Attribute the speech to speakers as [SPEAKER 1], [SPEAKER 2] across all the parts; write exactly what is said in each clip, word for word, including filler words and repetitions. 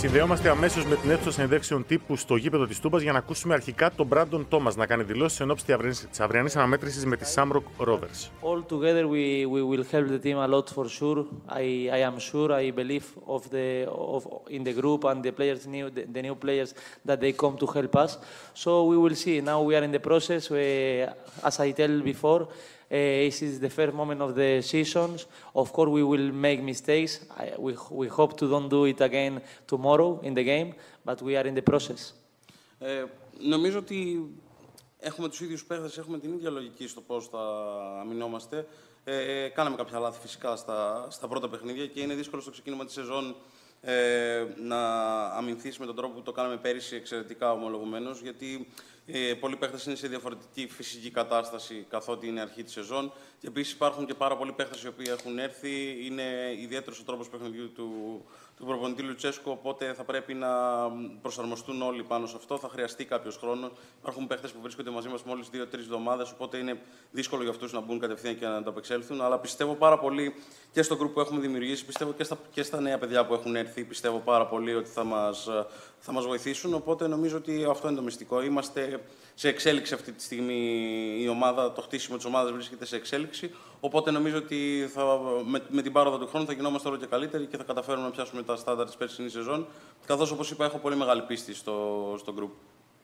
[SPEAKER 1] Συνδεόμαστε αμέσως με την αίθουσα συνεντεύξεων τύπου στο γήπεδο της Τούμπας για να ακούσουμε αρχικά τον Μπράντον Τόμας να κάνει δηλώσεις εν ώψη της αυριανής αναμέτρησης με τη Shamrock Rovers.
[SPEAKER 2] All together we, we will help the team a lot for sure. I, I am sure, I believe of the, of, in the group and the players, new, the, the new players that they come to help us. So we will see. Now we are in the process. Uh, as I tell before, Uh, this is the first moment of the seasons. Of course, we will make mistakes. I, we, we hope to don't do it again tomorrow in the game, but we are in the process.
[SPEAKER 3] Ε, νομίζω ότι έχουμε τους ίδιους παίχτες, έχουμε την ίδια λογική στο πώς θα αμυνόμαστε. Ε, κάναμε κάποια λάθη φυσικά στα, στα πρώτα παιχνίδια και είναι δύσκολο στο ξεκίνημα της σεζόν ε, να αμυνθείς με τον τρόπο που το κάναμε πέρυσι εξαιρετικά ομολογουμένως, γιατί ε, πολλοί παίχτες είναι σε διαφορετική φυσική κατάσταση καθότι είναι αρχή της σεζόν. Και επίσης υπάρχουν και πάρα πολλοί παίχτες οι οποίοι έχουν έρθει. Είναι ιδιαίτερος ο τρόπος παιχνιδιού του, του προπονητή Λουτσέσκου, οπότε θα πρέπει να προσαρμοστούν όλοι πάνω σε αυτό. Θα χρειαστεί κάποιος χρόνος. Υπάρχουν παίχτες που βρίσκονται μαζί μας μόλις δύο-τρεις εβδομάδες, οπότε είναι δύσκολο για αυτούς να μπουν κατευθείαν και να ανταπεξέλθουν. Αλλά πιστεύω πάρα πολύ και στο γκρουπ που έχουμε δημιουργήσει, πιστεύω και στα, και στα νέα παιδιά που έχουν έρθει, πιστεύω πάρα πολύ ότι θα μας, θα μας βοηθήσουν. Οπότε νομίζω ότι αυτό είναι το μυστικό. Είμαστε σε εξέλιξη αυτή τη στιγμή η ομάδα, το χτίσιμο της ομάδας βρίσκεται σε εξέλιξη. Οπότε νομίζω ότι θα, με, με την πάροδο του χρόνου θα γινόμαστε όλο και καλύτεροι και θα καταφέρουμε να πιάσουμε τα στάνταρ της περσινής σεζόν. Καθώς, όπως είπα, έχω πολύ μεγάλη πίστη στο, στο group.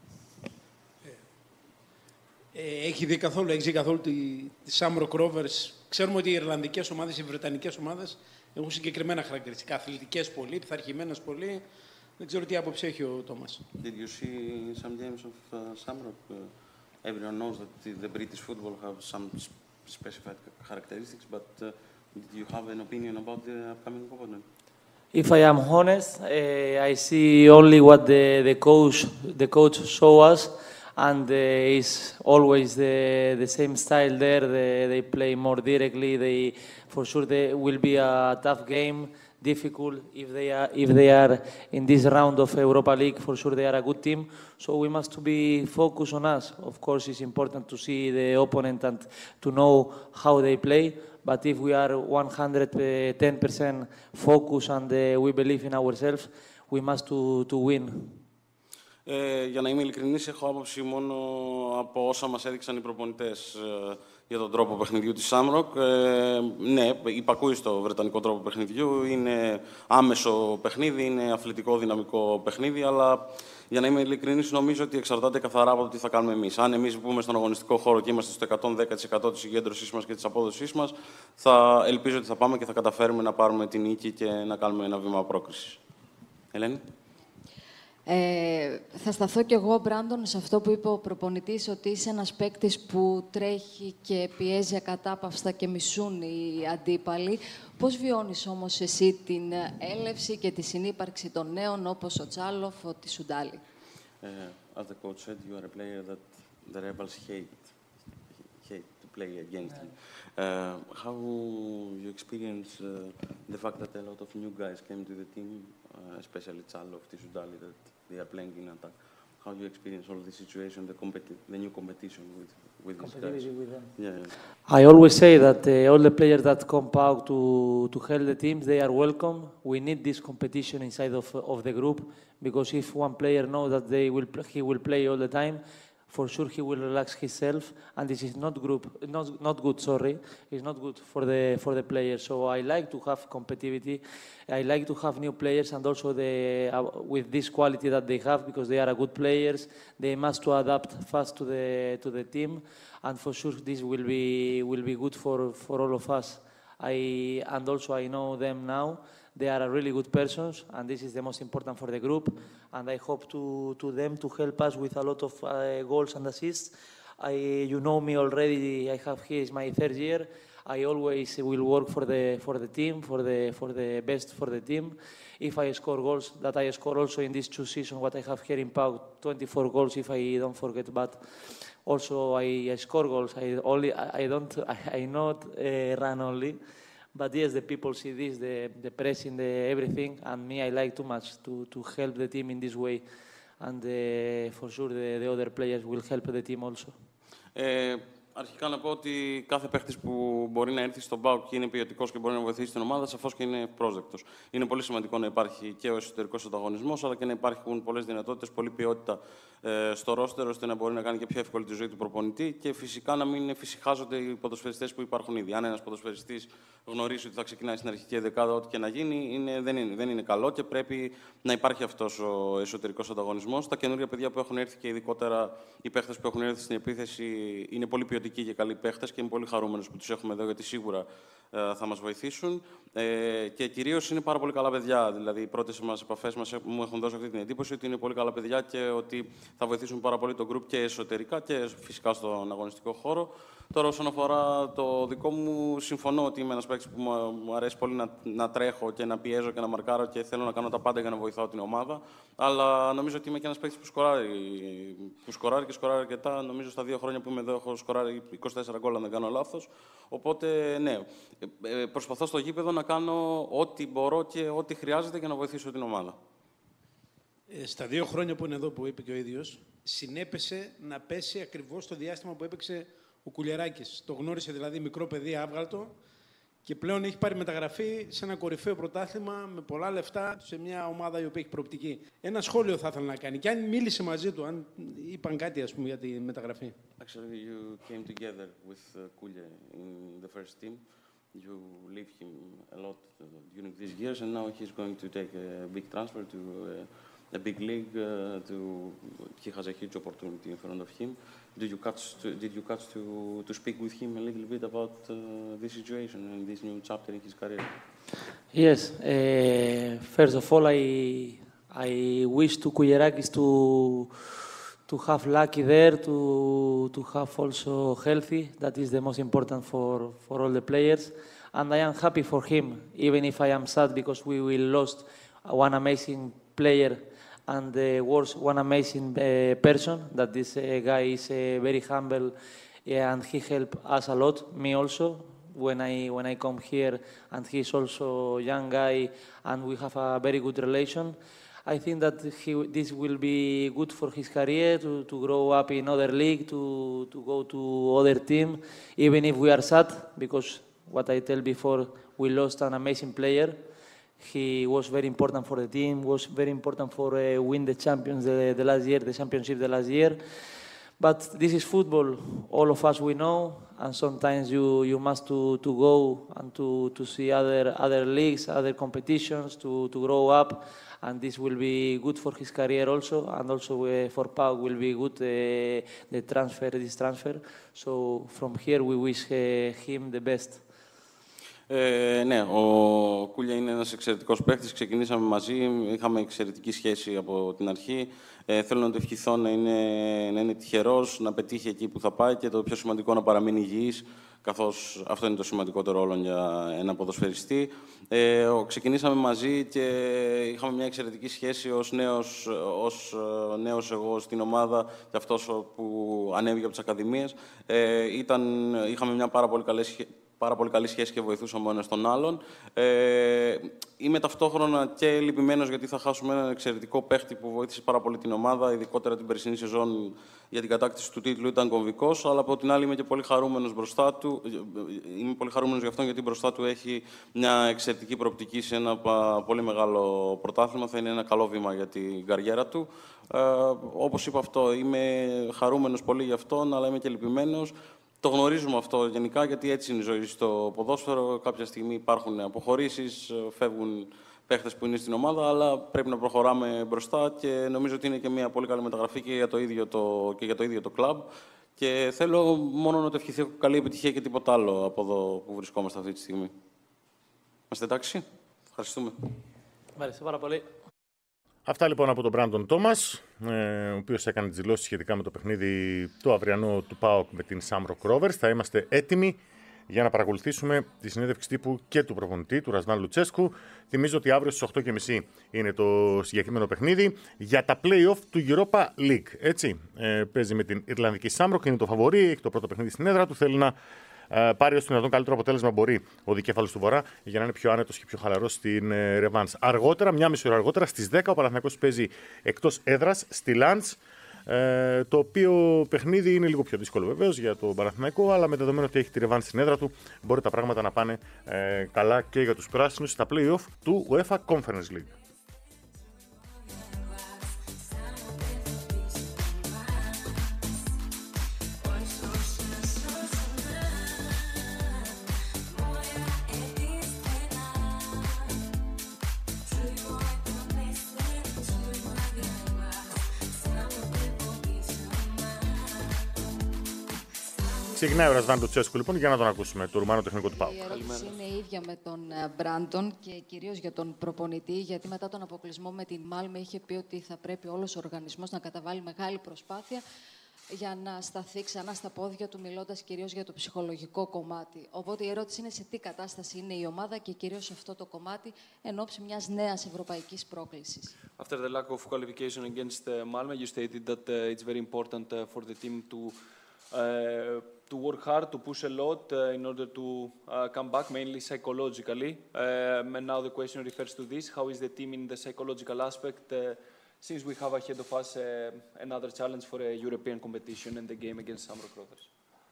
[SPEAKER 4] Ε, έχει δει καθόλου, έχει δει καθόλου τη, τη Shamrock Rovers. Ξέρουμε ότι οι Ιρλανδικές ομάδες, οι Βρετανικές ομάδες έχουν συγκεκριμένα χαρακτηριστικά. Αθλητικές πολύ, πειθαρχημένες πολύ. Δεν ξέρω τι άποψη έχει ο Τόμας.
[SPEAKER 3] Did you see some games of uh, Shamrock? Uh, everyone knows that the, the British football have some specified characteristics, but uh, did you have an opinion about the upcoming opponent?
[SPEAKER 2] If I am honest, uh, I see only what the, the coach the coach show us, and uh, it's always the the same style there. They, they play more directly. They for sure they will be a tough game. Difficult if they are if they are in this round of Europa League. For sure, they are a good team. So we must be focused on us. Of course, it's important to see the opponent and to know how they play. But if we are one hundred ten percent focused and uh, we believe in ourselves, we must to to win.
[SPEAKER 3] Ε, για να είμαι ειλικρινής, έχω άποψη μόνο από όσα μας έδειξαν οι προπονητές ε, για τον τρόπο παιχνιδιού της Shamrock. Ε, ναι, υπακούει στο βρετανικό τρόπο παιχνιδιού, είναι άμεσο παιχνίδι, είναι αθλητικό, δυναμικό παιχνίδι, αλλά για να είμαι ειλικρινής, νομίζω ότι εξαρτάται καθαρά από το τι θα κάνουμε εμείς. Αν εμείς μπούμε στον αγωνιστικό χώρο και είμαστε στο εκατόν δέκα τοις εκατό της συγκέντρωσής μας και της απόδοσής μας, θα ελπίζω ότι θα πάμε και θα καταφέρουμε να πάρουμε την νίκη και να κάνουμε ένα βήμα πρόκρισης. Ελένη.
[SPEAKER 5] Ε, θα σταθώ κι εγώ, Μπράντον, σε αυτό που είπε ο προπονητής, ότι είσαι ένας παίκτης που τρέχει και πιέζει ακατάπαυστα και μισούν οι αντίπαλοι. Πώς βιώνεις όμως εσύ την έλευση και τη συνύπαρξη των νέων, όπως ο Τσάλοφ, ο Τισουντάλη?
[SPEAKER 3] Uh, as the coach said, you are a player that the rebels hate, hate to play against you. Uh, how you experience uh, the fact that a lot of new guys came to the team, uh, especially Tsaloff, Tissoudali, that they are playing in attack. How you experience all the situation, the, competi- the new competition with, with these guys?
[SPEAKER 2] With them.
[SPEAKER 3] Yeah, yeah.
[SPEAKER 2] I always say that uh, all the players that come out to, to help the teams, they are welcome. We need this competition inside of, of the group, because if one player knows that they will, he will play all the time, for sure he will relax himself, and this is not group, not not good. Sorry, it's not good for the for the players. So I like to have competitivity. I like to have new players, and also the uh, with this quality that they have, because they are a good players. They must to adapt fast to the to the team, and for sure this will be will be good for for all of us. I and also I know them now. They are a really good persons, and this is the most important for the group. And I hope to, to them to help us with a lot of uh, goals and assists. I, you know me already. I have here is my third year. I always will work for the for the team, for the for the best for the team. If I score goals, that I score also in these two seasons. What I have here in Pau, twenty-four goals, if I don't forget. But also I, I score goals. I only I, I don't I, I not uh, run only. But yes, the people see this, the, the pressing, the everything, and me, I like too much to, to help the team in this way. And uh, for sure, the, the other players will help the team also.
[SPEAKER 3] Uh, Αρχικά να πω ότι κάθε παίχτης που μπορεί να έρθει στον ΠΑΟΚ και είναι ποιοτικός και μπορεί να βοηθήσει την ομάδα, σαφώς και είναι πρόσδεκτος. Είναι πολύ σημαντικό να υπάρχει και ο εσωτερικός ανταγωνισμός, αλλά και να υπάρχουν πολλές δυνατότητες, πολλή ποιότητα ε, στο ρόστερ, ώστε να μπορεί να κάνει και πιο εύκολη τη ζωή του προπονητή και φυσικά να μην εφησυχάζονται οι ποδοσφαιριστές που υπάρχουν ήδη. Αν ένας ποδοσφαιριστής γνωρίζει ότι θα ξεκινάει στην αρχική δεκάδα, ό,τι και να γίνει, είναι, δεν, είναι, δεν είναι καλό και πρέπει να υπάρχει αυτός ο εσωτερικός ανταγωνισμός. Τα καινούργια παιδιά που έχουν έρθει και ειδικότερα οι παίχτες που έχουν έρθει στην επίθεση είναι πολύ ποιοτικοί και καλοί παίχτες και είμαι πολύ χαρούμενος που τους έχουμε εδώ, γιατί σίγουρα ε, θα μας βοηθήσουν. Ε, και κυρίως είναι πάρα πολύ καλά παιδιά. Δηλαδή, οι πρώτες μας επαφές μας μου έχουν δώσει αυτή την εντύπωση ότι είναι πολύ καλά παιδιά και ότι θα βοηθήσουν πάρα πολύ το group και εσωτερικά και φυσικά στον αγωνιστικό χώρο. Τώρα, όσον αφορά το δικό μου, συμφωνώ ότι είμαι ένας παίκτης που μου αρέσει πολύ να, να τρέχω και να πιέζω και να μαρκάρω και θέλω να κάνω τα πάντα για να βοηθάω την ομάδα. Αλλά νομίζω ότι είμαι και ένας παίκτης που σκοράρει, που σκοράρει και σκοράρει αρκετά. Νομίζω στα δύο χρόνια που είμαι εδώ έχω σκοράρει είκοσι τέσσερα γκολ, αν δεν κάνω λάθος. Οπότε, ναι, προσπαθώ στο γήπεδο να κάνω ό,τι μπορώ και ό,τι χρειάζεται για να βοηθήσω την ομάδα.
[SPEAKER 4] Ε, στα δύο χρόνια που είναι εδώ, που είπε και ο ίδιος, συνέπεσε να πέσει ακριβώς το διάστημα που έπαιξε ο Κουλιεράκης. Το γνώρισε δηλαδή μικρό παιδί άβγαλτο και πλέον έχει πάρει μεταγραφή σε ένα κορυφαίο πρωτάθλημα με πολλά λεφτά σε μια ομάδα η οποία έχει προοπτική. Ένα σχόλιο θα ήθελα να κάνει. Και αν μίλησε μαζί του, αν είπαν κάτι ας πούμε, για τη μεταγραφή.
[SPEAKER 3] Actually, you came together with uh, Kulye in the first team. You leave him a lot uh, during these years, and now he's going to take a big transfer to uh, a big league. Uh, to he has a huge opportunity in front of him. Did you catch to, did you catch to to speak with him a little bit about uh, this situation and this new chapter in his career?
[SPEAKER 2] Yes. Uh, first of all, I I wish to Kouyerakis to to have lucky there, to to have also healthy. That is the most important for for all the players, and I am happy for him, even if I am sad because we will lost one amazing player and uh, was one amazing uh, person. That this uh, guy is uh, very humble, uh, and he helped us a lot. Me also. When I when I come here, and he's also a young guy, and we have a very good relation. I think that he, this will be good for his career to, to grow up in other league, to to go to other team, even if we are sad because what I tell before, we lost an amazing player. He was very important for the team. Was very important for uh, win the champions the, the last year, the championship the last year. But this is football. All of us we know, and sometimes you, you must to, to go and to, to see other other leagues, other competitions, to, to grow up, and this will be good for his career also, and also uh, for Pau will be good uh, the transfer, this transfer. So from here we wish uh, him the best.
[SPEAKER 3] Ε, ναι, ο Κούλια είναι ένας εξαιρετικός παίκτης. Ξεκινήσαμε μαζί, είχαμε εξαιρετική σχέση από την αρχή. Ε, θέλω να του ευχηθώ να είναι, να είναι τυχερός, να πετύχει εκεί που θα πάει και το πιο σημαντικό να παραμείνει υγιής, καθώς αυτό είναι το σημαντικότερο όλο για ένα ποδοσφαιριστή. Ε, ξεκινήσαμε μαζί και είχαμε μια εξαιρετική σχέση ως νέος, ως νέος εγώ στην ομάδα και αυτός που ανέβηκε από τις ακαδημίες. Ε, ήταν, είχαμε μια πάρα πολύ καλή σχέση. Πάρα πολύ καλή σχέση και βοηθούσαμε ο ένας τον άλλον. Ε, είμαι ταυτόχρονα και λυπημένος γιατί θα χάσουμε έναν εξαιρετικό παίχτη που βοήθησε πάρα πολύ την ομάδα, ειδικότερα την περσινή σεζόν για την κατάκτηση του τίτλου ήταν κομβικός, αλλά από την άλλη είμαι και πολύ χαρούμενος μπροστά του. Είμαι πολύ χαρούμενος γι' αυτό γιατί μπροστά του έχει μια εξαιρετική προοπτική σε ένα πολύ μεγάλο πρωτάθλημα. Θα είναι ένα καλό βήμα για την καριέρα του. Ε, όπως είπα αυτό, είμαι χαρούμενος πολύ γι' αυτόν, αλλά είμαι και λυπημένος. Το γνωρίζουμε αυτό γενικά, γιατί έτσι είναι η ζωή στο ποδόσφαιρο. Κάποια στιγμή υπάρχουν αποχωρήσεις, φεύγουν παίχτες που είναι στην ομάδα, αλλά πρέπει να προχωράμε μπροστά και νομίζω ότι είναι και μια πολύ καλή μεταγραφή και για το ίδιο το, και για το, ίδιο το κλαμπ. Και θέλω μόνο να το ευχηθεί καλή επιτυχία και τίποτα άλλο από εδώ που βρισκόμαστε αυτή τη στιγμή. Είμαστε εντάξει. Ευχαριστούμε.
[SPEAKER 2] Ευχαριστώ πάρα πολύ.
[SPEAKER 1] Αυτά λοιπόν από τον Μπράντον Τόμας, ε, ο οποίος έκανε τις δηλώσεις σχετικά με το παιχνίδι του αυριανού του ΠΑΟΚ με την Shamrock Rovers. Θα είμαστε έτοιμοι για να παρακολουθήσουμε τη συνέντευξη τύπου και του προπονητή, του Ρασβάν Λουτσέσκου. Θυμίζω ότι αύριο στις οκτώ και μισή είναι το συγκεκριμένο παιχνίδι για τα play-off του Europa League. Έτσι, ε, παίζει με την Ιρλανδική Shamrock, είναι το φαβορί, έχει το πρώτο παιχνίδι στην έδρα του, θέλει να Uh, πάρει ως το δυνατόν καλύτερο αποτέλεσμα μπορεί ο δικέφαλος του Βορρά για να είναι πιο άνετος και πιο χαλαρός στην ρεβάνς. Uh, αργότερα, μια μισή ώρα αργότερα, στις δέκα ο Παναθηναϊκός παίζει εκτός έδρας στη Λαντς Ε, το οποίο παιχνίδι είναι λίγο πιο δύσκολο βεβαίως για τον Παναθηναϊκό, αλλά με δεδομένο ότι έχει τη ρεβάνς στην έδρα του, μπορεί τα πράγματα να πάνε ε, καλά και για τους πράσινους στα play-off του UEFA Conference League. Ξεκινάει ο Ρασβάν Λουτσέσκου λοιπόν για να τον ακούσουμε, το Ρουμάνο τεχνικό του ΠΑΟΚ.
[SPEAKER 5] Η ερώτηση είναι η ίδια με τον Μπράντον και κυρίως για τον προπονητή, γιατί μετά τον αποκλεισμό με την Μάλμε είχε πει ότι θα πρέπει όλος ο οργανισμός να καταβάλει μεγάλη προσπάθεια για να σταθεί ξανά στα πόδια του, μιλώντας κυρίως για το ψυχολογικό κομμάτι. Οπότε η ερώτηση είναι σε τι κατάσταση είναι η ομάδα και κυρίως σε αυτό το κομμάτι εν ώψη μιας νέας ευρωπαϊκής πρόκλησης.
[SPEAKER 6] After the lack of qualification against uh, Malmö, you stated that uh, it's very important uh, for the team to uh, to work hard, to push a lot uh, in order to uh, come back, mainly psychologically. Um, and now the question refers to this: how is the team in the psychological aspect? Uh, since we have ahead of us uh, another challenge for a European competition and the game against Shamrock Rovers.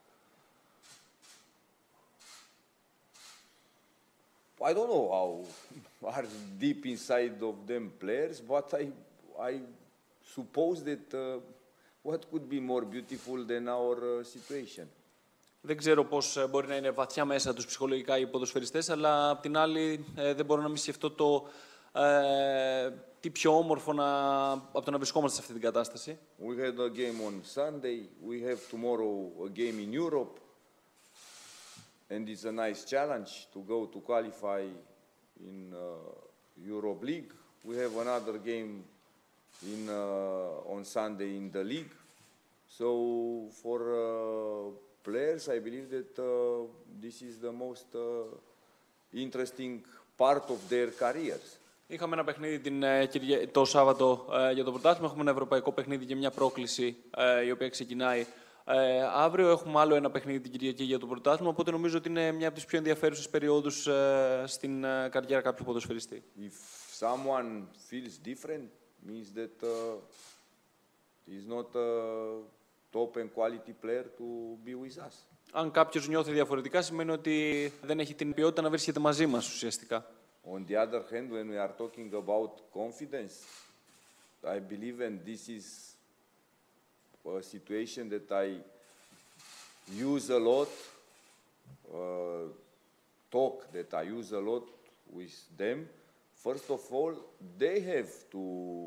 [SPEAKER 7] I don't know how are deep inside of them players, but I, I suppose that uh, what could be more beautiful than our uh, situation?
[SPEAKER 6] Δεν ξέρω πώς μπορεί να είναι βαθιά μέσα τους ψυχολογικά οι ποδοσφαιριστές, αλλά απ' την άλλη ε, δεν μπορώ να μην σκεφτώ το ε, τι πιο όμορφο να, από το να βρισκόμαστε σε αυτή την κατάσταση.
[SPEAKER 7] We had a game on Sunday, we have tomorrow a game in Europe, and it's a nice challenge to go to qualify in uh, Europe League. We have another game in, uh, on Sunday in the league. So for uh, players, I believe that uh, this is the most uh, interesting part of their careers.
[SPEAKER 6] Είχαμε ένα παιχνίδι την, το Σάββατο ε, για το πρωτάθλημα. Έχουμε ένα ευρωπαϊκό παιχνίδι και μια πρόκληση ε, η οποία ξεκινάει ε, αύριο. Έχουμε άλλο ένα παιχνίδι την Κυριακή για το πρωτάθλημα. Οπότε νομίζω ότι είναι μια από τις πιο ενδιαφέρουσες περιόδους ε, στην ε, καριέρα κάποιου ποδοσφαιριστή.
[SPEAKER 7] If someone feels different, means that uh, he's not a top and quality player to be with us.
[SPEAKER 6] Αν κάποιος νιώθει διαφορετικά, σημαίνει ότι δεν έχει την ποιότητα να βρίσκεται μαζί μας ουσιαστικά.
[SPEAKER 7] On the other hand, when we are talking about confidence, I believe, and this is a situation that I use a lot, uh, talk that I use a lot with them. First of all, they have to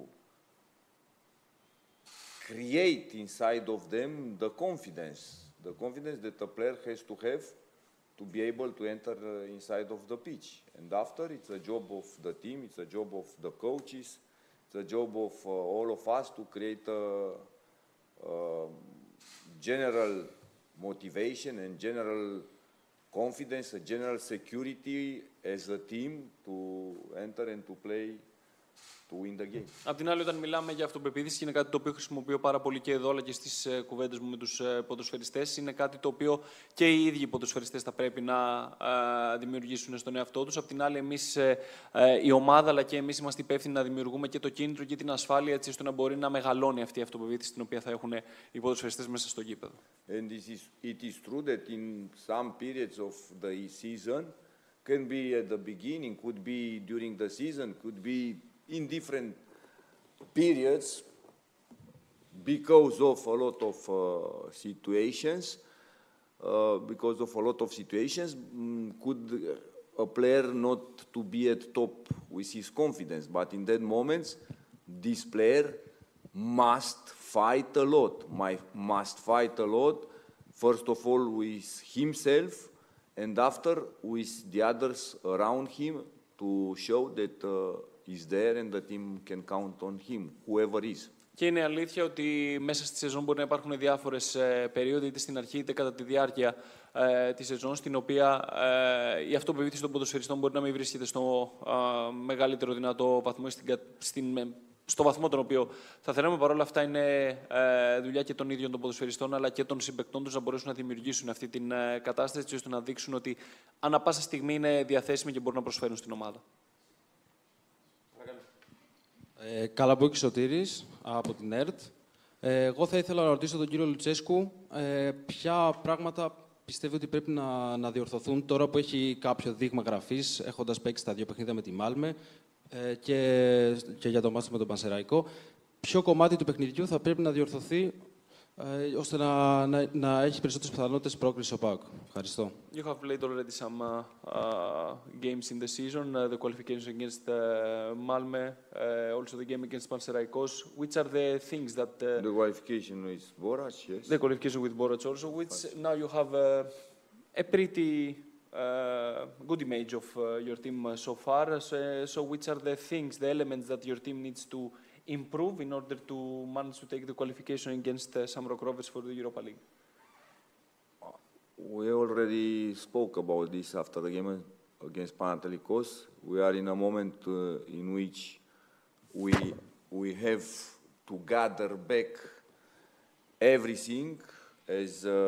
[SPEAKER 7] create inside of them the confidence, the confidence that a player has to have to be able to enter uh, inside of the pitch. And after, it's a job of the team, it's a job of the coaches, it's a job of uh, all of us to create a, a general motivation and general confidence, a general security as a team to enter and to play to win the game.
[SPEAKER 6] Απ' την άλλη, όταν μιλάμε για αυτοπεποίθηση, είναι κάτι το οποίο χρησιμοποιώ πάρα πολύ και εδώ, αλλά και στις ε, κουβέντες μου με τους ε, ποδοσφαιριστές. Είναι κάτι το οποίο και οι ίδιοι οι ποδοσφαιριστές θα πρέπει να ε, δημιουργήσουν στον εαυτό τους. Απ' την άλλη, εμείς, ε, ε, η ομάδα, αλλά και εμείς είμαστε υπεύθυνοι να δημιουργούμε και το κίνητρο και την ασφάλεια, έτσι ώστε να μπορεί να μεγαλώνει αυτή η αυτοπεποίθηση την οποία θα έχουν οι ποδοσφαιριστές μέσα στο γήπεδο.
[SPEAKER 7] And this is, it is true that in some periods of the season, can be at the beginning, could be during the season, could be in different periods because of a lot of uh, situations, uh, because of a lot of situations, mm, could a player not to be at top with his confidence, but in that moments, this player must fight a lot, My, must fight a lot, first of all with himself, and after with the others around him to show that uh, is there and the team can count on him, whoever is.
[SPEAKER 6] Και είναι αλήθεια ότι μέσα στη σεζόν μπορεί να υπάρχουν διάφορες ε, περίοδοι, είτε στην αρχή είτε κατά τη διάρκεια ε, της σεζόν, στην οποία ε, η αυτοπεποίθηση των ποδοσφαιριστών μπορεί να μην βρίσκεται στο ε, μεγαλύτερο δυνατό βαθμό, στην, στην, στο βαθμό τον οποίο θα θέλαμε. Παρ' όλα αυτά, είναι ε, δουλειά και των ίδιων των ποδοσφαιριστών, αλλά και των συμπαικτών τους να μπορέσουν να δημιουργήσουν αυτή την ε, κατάσταση, ώστε να δείξουν ότι ανά πάσα στιγμή είναι διαθέσιμοι και μπορούν να προσφέρουν στην ομάδα.
[SPEAKER 8] Ε, Καλαμπόκης Σωτήρης από την ΕΡΤ. Ε, εγώ θα ήθελα να ρωτήσω τον κύριο Λουτσέσκου ε, ποια πράγματα πιστεύει ότι πρέπει να, να διορθωθούν τώρα που έχει κάποιο δείγμα γραφής, έχοντας παίξει τα δύο παιχνίδια με τη Μάλμε ε, και, και για το μάτσο με τον Πανσεραϊκό. Ποιο κομμάτι του παιχνιδιού θα πρέπει να διορθωθεί ε, ώστε να, να, να έχει περισσότερες πιθανότητες πρόκρισης ο ΠΑΟΚ. Ευχαριστώ.
[SPEAKER 6] You have played already some uh, uh, games in the season, uh, the qualifications against uh, Malmö, uh, also the game against Panseraikos. Which are the things that... Uh,
[SPEAKER 7] the qualification with Borac, yes.
[SPEAKER 6] The qualification with Borac also, which now you have uh, a pretty uh, good image of uh, your team uh, so far. So, so which are the things, the elements that your team needs to improve in order to manage to take the qualification against uh, Shamrock Rovers for the Europa League?
[SPEAKER 7] We already spoke about this after the game against Panathinaikos. We are in a moment uh, in which we, we have to gather back everything as a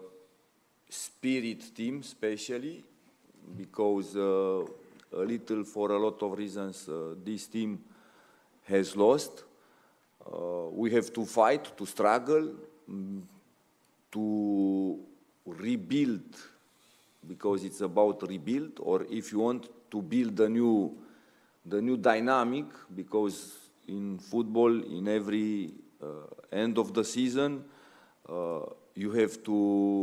[SPEAKER 7] spirit team, especially because uh, a little, for a lot of reasons, uh, this team has lost. Uh, we have to fight, to struggle, to rebuild, because it's about rebuild, or if you want to build the new, the new dynamic, because in football, in every uh, end of the season, uh, you have to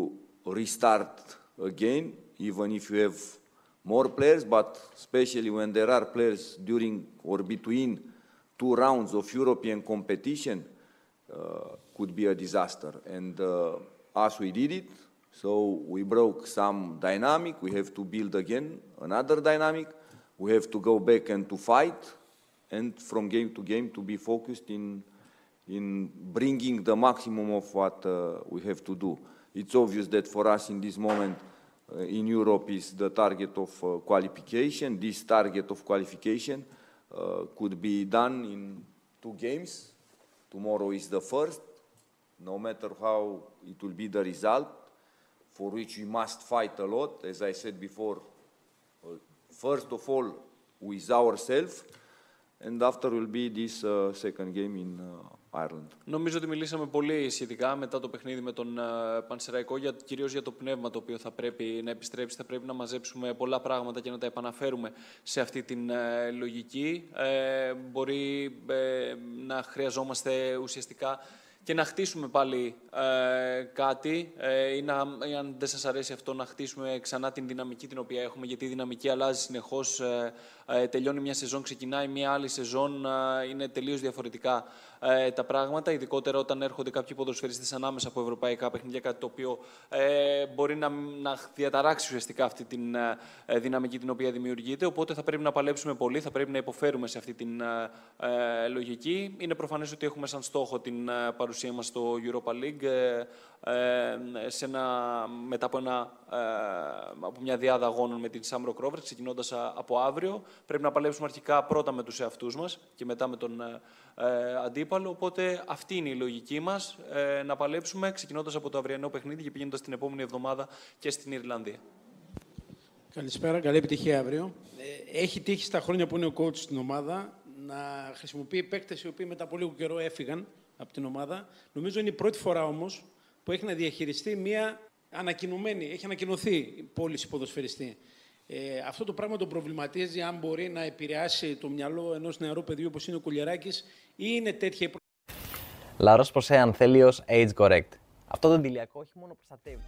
[SPEAKER 7] restart again, even if you have more players, but especially when there are players during or between two rounds of European competition, uh, could be a disaster. And uh, as we did it, so we broke some dynamic, we have to build again another dynamic, we have to go back and to fight, and from game to game to be focused in, in bringing the maximum of what uh, we have to do. It's obvious that for us in this moment uh, in Europe is the target of uh, qualification. This target of qualification uh, could be done in two games. Tomorrow is the first, no matter how it will be the result, for which we must fight a lot, as I said before, uh, first of all with ourselves, and after will be this uh, second game in uh, Ireland.
[SPEAKER 6] Νομίζω ότι μιλήσαμε πολύ σχετικά μετά το παιχνίδι με τον uh, Πανσεραϊκό, για, κυρίως για το πνεύμα το οποίο θα πρέπει να επιστρέψει. Θα πρέπει να μαζέψουμε πολλά πράγματα και να τα επαναφέρουμε σε αυτή την uh, λογική. Ε, μπορεί ε, να χρειαζόμαστε ουσιαστικά και να χτίσουμε πάλι ε, κάτι ε, ή, να, ή αν δεν σας αρέσει αυτό να χτίσουμε ξανά την δυναμική την οποία έχουμε, γιατί η δυναμική αλλάζει συνεχώς, ε, ε, τελειώνει μια σεζόν, ξεκινάει μια άλλη σεζόν, ε, είναι τελείως διαφορετικά ε, τα πράγματα, ειδικότερα όταν έρχονται κάποιοι ποδοσφαιριστές ανάμεσα από ευρωπαϊκά παιχνίδια, κάτι το οποίο ε, μπορεί να, να διαταράξει ουσιαστικά αυτή την ε, δυναμική την οποία δημιουργείται, οπότε θα πρέπει να παλέψουμε πολύ, θα πρέπει να υποφέρουμε σε αυτή την ε, ε, λογική. Είναι προφανές ότι έχουμε σαν στόχο την ε, παρουσία μας στο Europa League, ε, ε, σε ένα, μετά από, ένα, ε, από μια διάδα αγώνων με την Shamrock Rovers, ξεκινώντας από αύριο. Πρέπει να παλέψουμε αρχικά πρώτα με τους εαυτούς μας και μετά με τον ε, ε, αντίπαλο. Οπότε αυτή είναι η λογική μας, ε, να παλέψουμε ξεκινώντας από το αυριανό παιχνίδι και πηγαίνοντας την επόμενη εβδομάδα και στην Ιρλανδία.
[SPEAKER 4] Καλησπέρα, καλή επιτυχία αύριο. Ε, έχει τύχει στα χρόνια που είναι ο coach στην ομάδα να χρησιμοποιεί παίκτες οι οποίοι μετά από λίγο καιρό έφυγαν από την ομάδα. Νομίζω είναι η πρώτη φορά όμως που έχει να διαχειριστεί μια ανακοινωμένη, έχει ανακοινωθεί πώληση ποδοσφαιριστή. Ε, αυτό το πράγμα τον προβληματίζει αν μπορεί να επηρεάσει το μυαλό ενός νεαρού παιδιού όπως είναι ο Κουλιεράκης ή είναι τέτοια η
[SPEAKER 9] Λαρός Ποσέαν, Θέλιος, age correct. Αυτό το εντυλιακό όχι μόνο προστατεύει.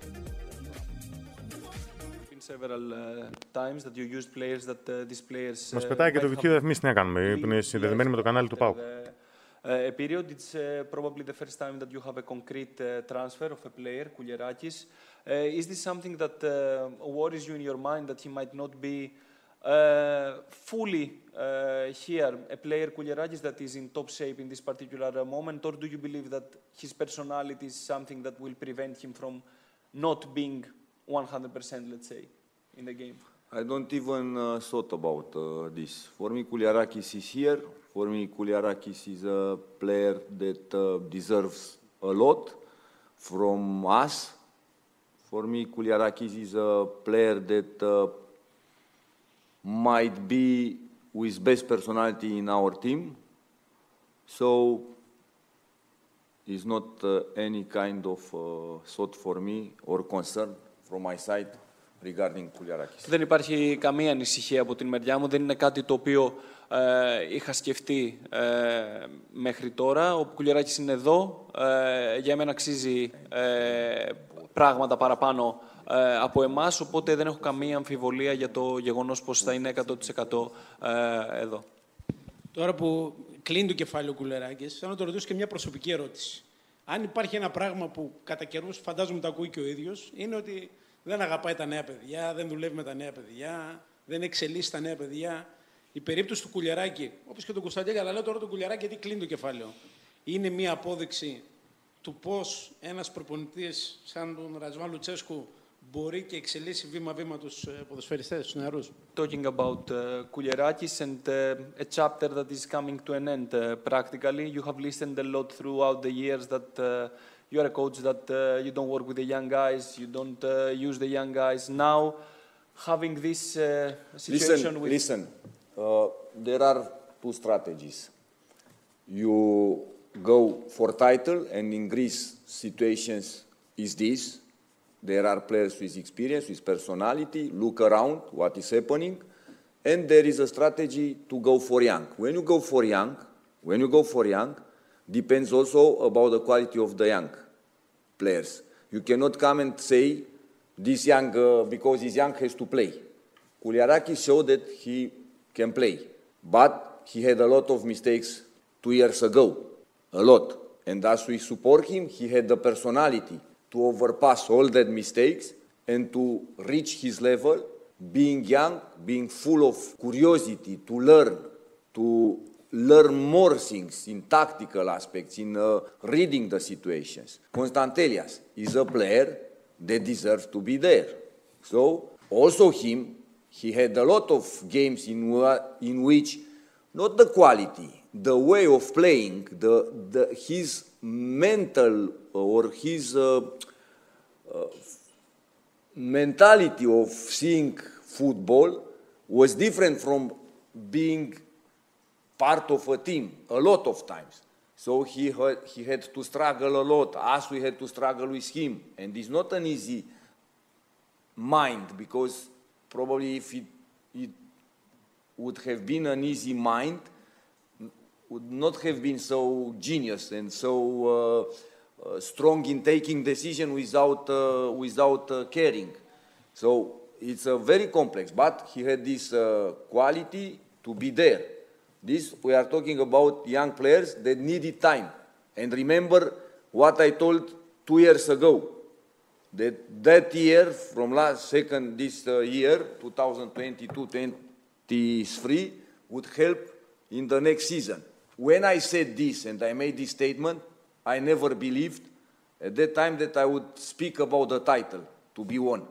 [SPEAKER 1] Μας πετάει και το βιντεο διαφημίσεις, τι να κάνουμε, που είναι συνδεδεμένοι με το κανάλι του ΠΑΟΚ.
[SPEAKER 6] Uh, a period, it's uh, probably the first time that you have a concrete uh, transfer of a player, Kouliarakis. Uh, is this something that uh, worries you in your mind, that he might not be uh, fully uh, here, a player, Kouliarakis, that is in top shape in this particular uh, moment, or do you believe that his personality is something that will prevent him from not being one hundred percent, let's say, in the game?
[SPEAKER 7] I don't even uh, thought about uh, this. For me, Kouliarakis is here. For me, Kouliarakis is a player that uh, deserves a lot from us. For me, Kouliarakis is a player that uh, might be with best personality in our team. So is not uh, any kind of uh, thought for me or concern from my side regarding Kouliarakis.
[SPEAKER 6] Δεν υπάρχει καμία ανησυχία από την μεριά μου, δεν είναι κάτι το οποίο ε, είχα σκεφτεί ε, μέχρι τώρα. Ο Κουλιαράκης είναι εδώ, ε, για μένα αξίζει ε, πράγματα παραπάνω ε, από εμάς, οπότε δεν έχω καμία αμφιβολία για το γεγονός πως θα είναι εκατό τοις εκατό ε, εδώ.
[SPEAKER 4] Τώρα που κλείνει το κεφάλαιο ο Κουλιαράκης, θέλω να το ρωτήσω και μια προσωπική ερώτηση. Αν υπάρχει ένα πράγμα που κατά καιρούς φαντάζομαι το ακούει και ο ίδιος, είναι ότι δεν αγαπάει τα νέα παιδιά, δεν δουλεύει με τα νέα παιδιά, δεν εξελίσσει τα νέα παιδιά. Η περίπτωση του Κουλιαράκη, όπως και τον Κωνσταντέλια, αλλά λέω τώρα τον Κουλιαράκη γιατί κλείνει το κεφάλαιο, είναι μια απόδειξη του πώς ένας προπονητής σαν τον Ρασβάν Λουτσέσκου μπορεί και εξελίσσει βήμα-βήμα τους ποδοσφαιριστές, τους νεαρούς.
[SPEAKER 6] Talking about uh, Kouliarakis and uh, a chapter that is coming to an end uh, practically. You have listened a lot throughout the years that uh, you are a coach that uh, you don't work with the young guys, you don't uh, use the young guys. Now, having this uh, situation
[SPEAKER 7] listen,
[SPEAKER 6] with...
[SPEAKER 7] Listen, uh, there are two strategies. You go for title, and in Greece, situations is this. There are players with experience, with personality, look around what is happening, and there is a strategy to go for young. When you go for young, when you go for young, depends also about the quality of the young players. You cannot come and say, this young, uh, because he's young, has to play. Kouliarakis showed that he can play, but he had a lot of mistakes two years ago, a lot. And as we support him, he had the personality to overpass all that mistakes and to reach his level, being young, being full of curiosity, to learn, to learn more things in tactical aspects, in uh, reading the situations. Constantelias is a player that deserves to be there. So, also him, he had a lot of games in, in which, not the quality, the way of playing, the, the, his mental or his uh, uh, mentality of seeing football was different from being part of a team a lot of times. So he had, he had to struggle a lot, as we had to struggle with him. And it's not an easy mind, because probably if it, it would have been an easy mind, would not have been so genius and so uh, uh, strong in taking decision without, uh, without uh, caring. So it's a very complex, but he had this uh, quality to be there. This, we are talking about young players that needed time. And remember what I told two years ago, that that year, from last second this uh, year, twenty twenty-two twenty-three, would help in the next season. When I said this and I made this statement, I never believed at that time that I would speak about the title to be won.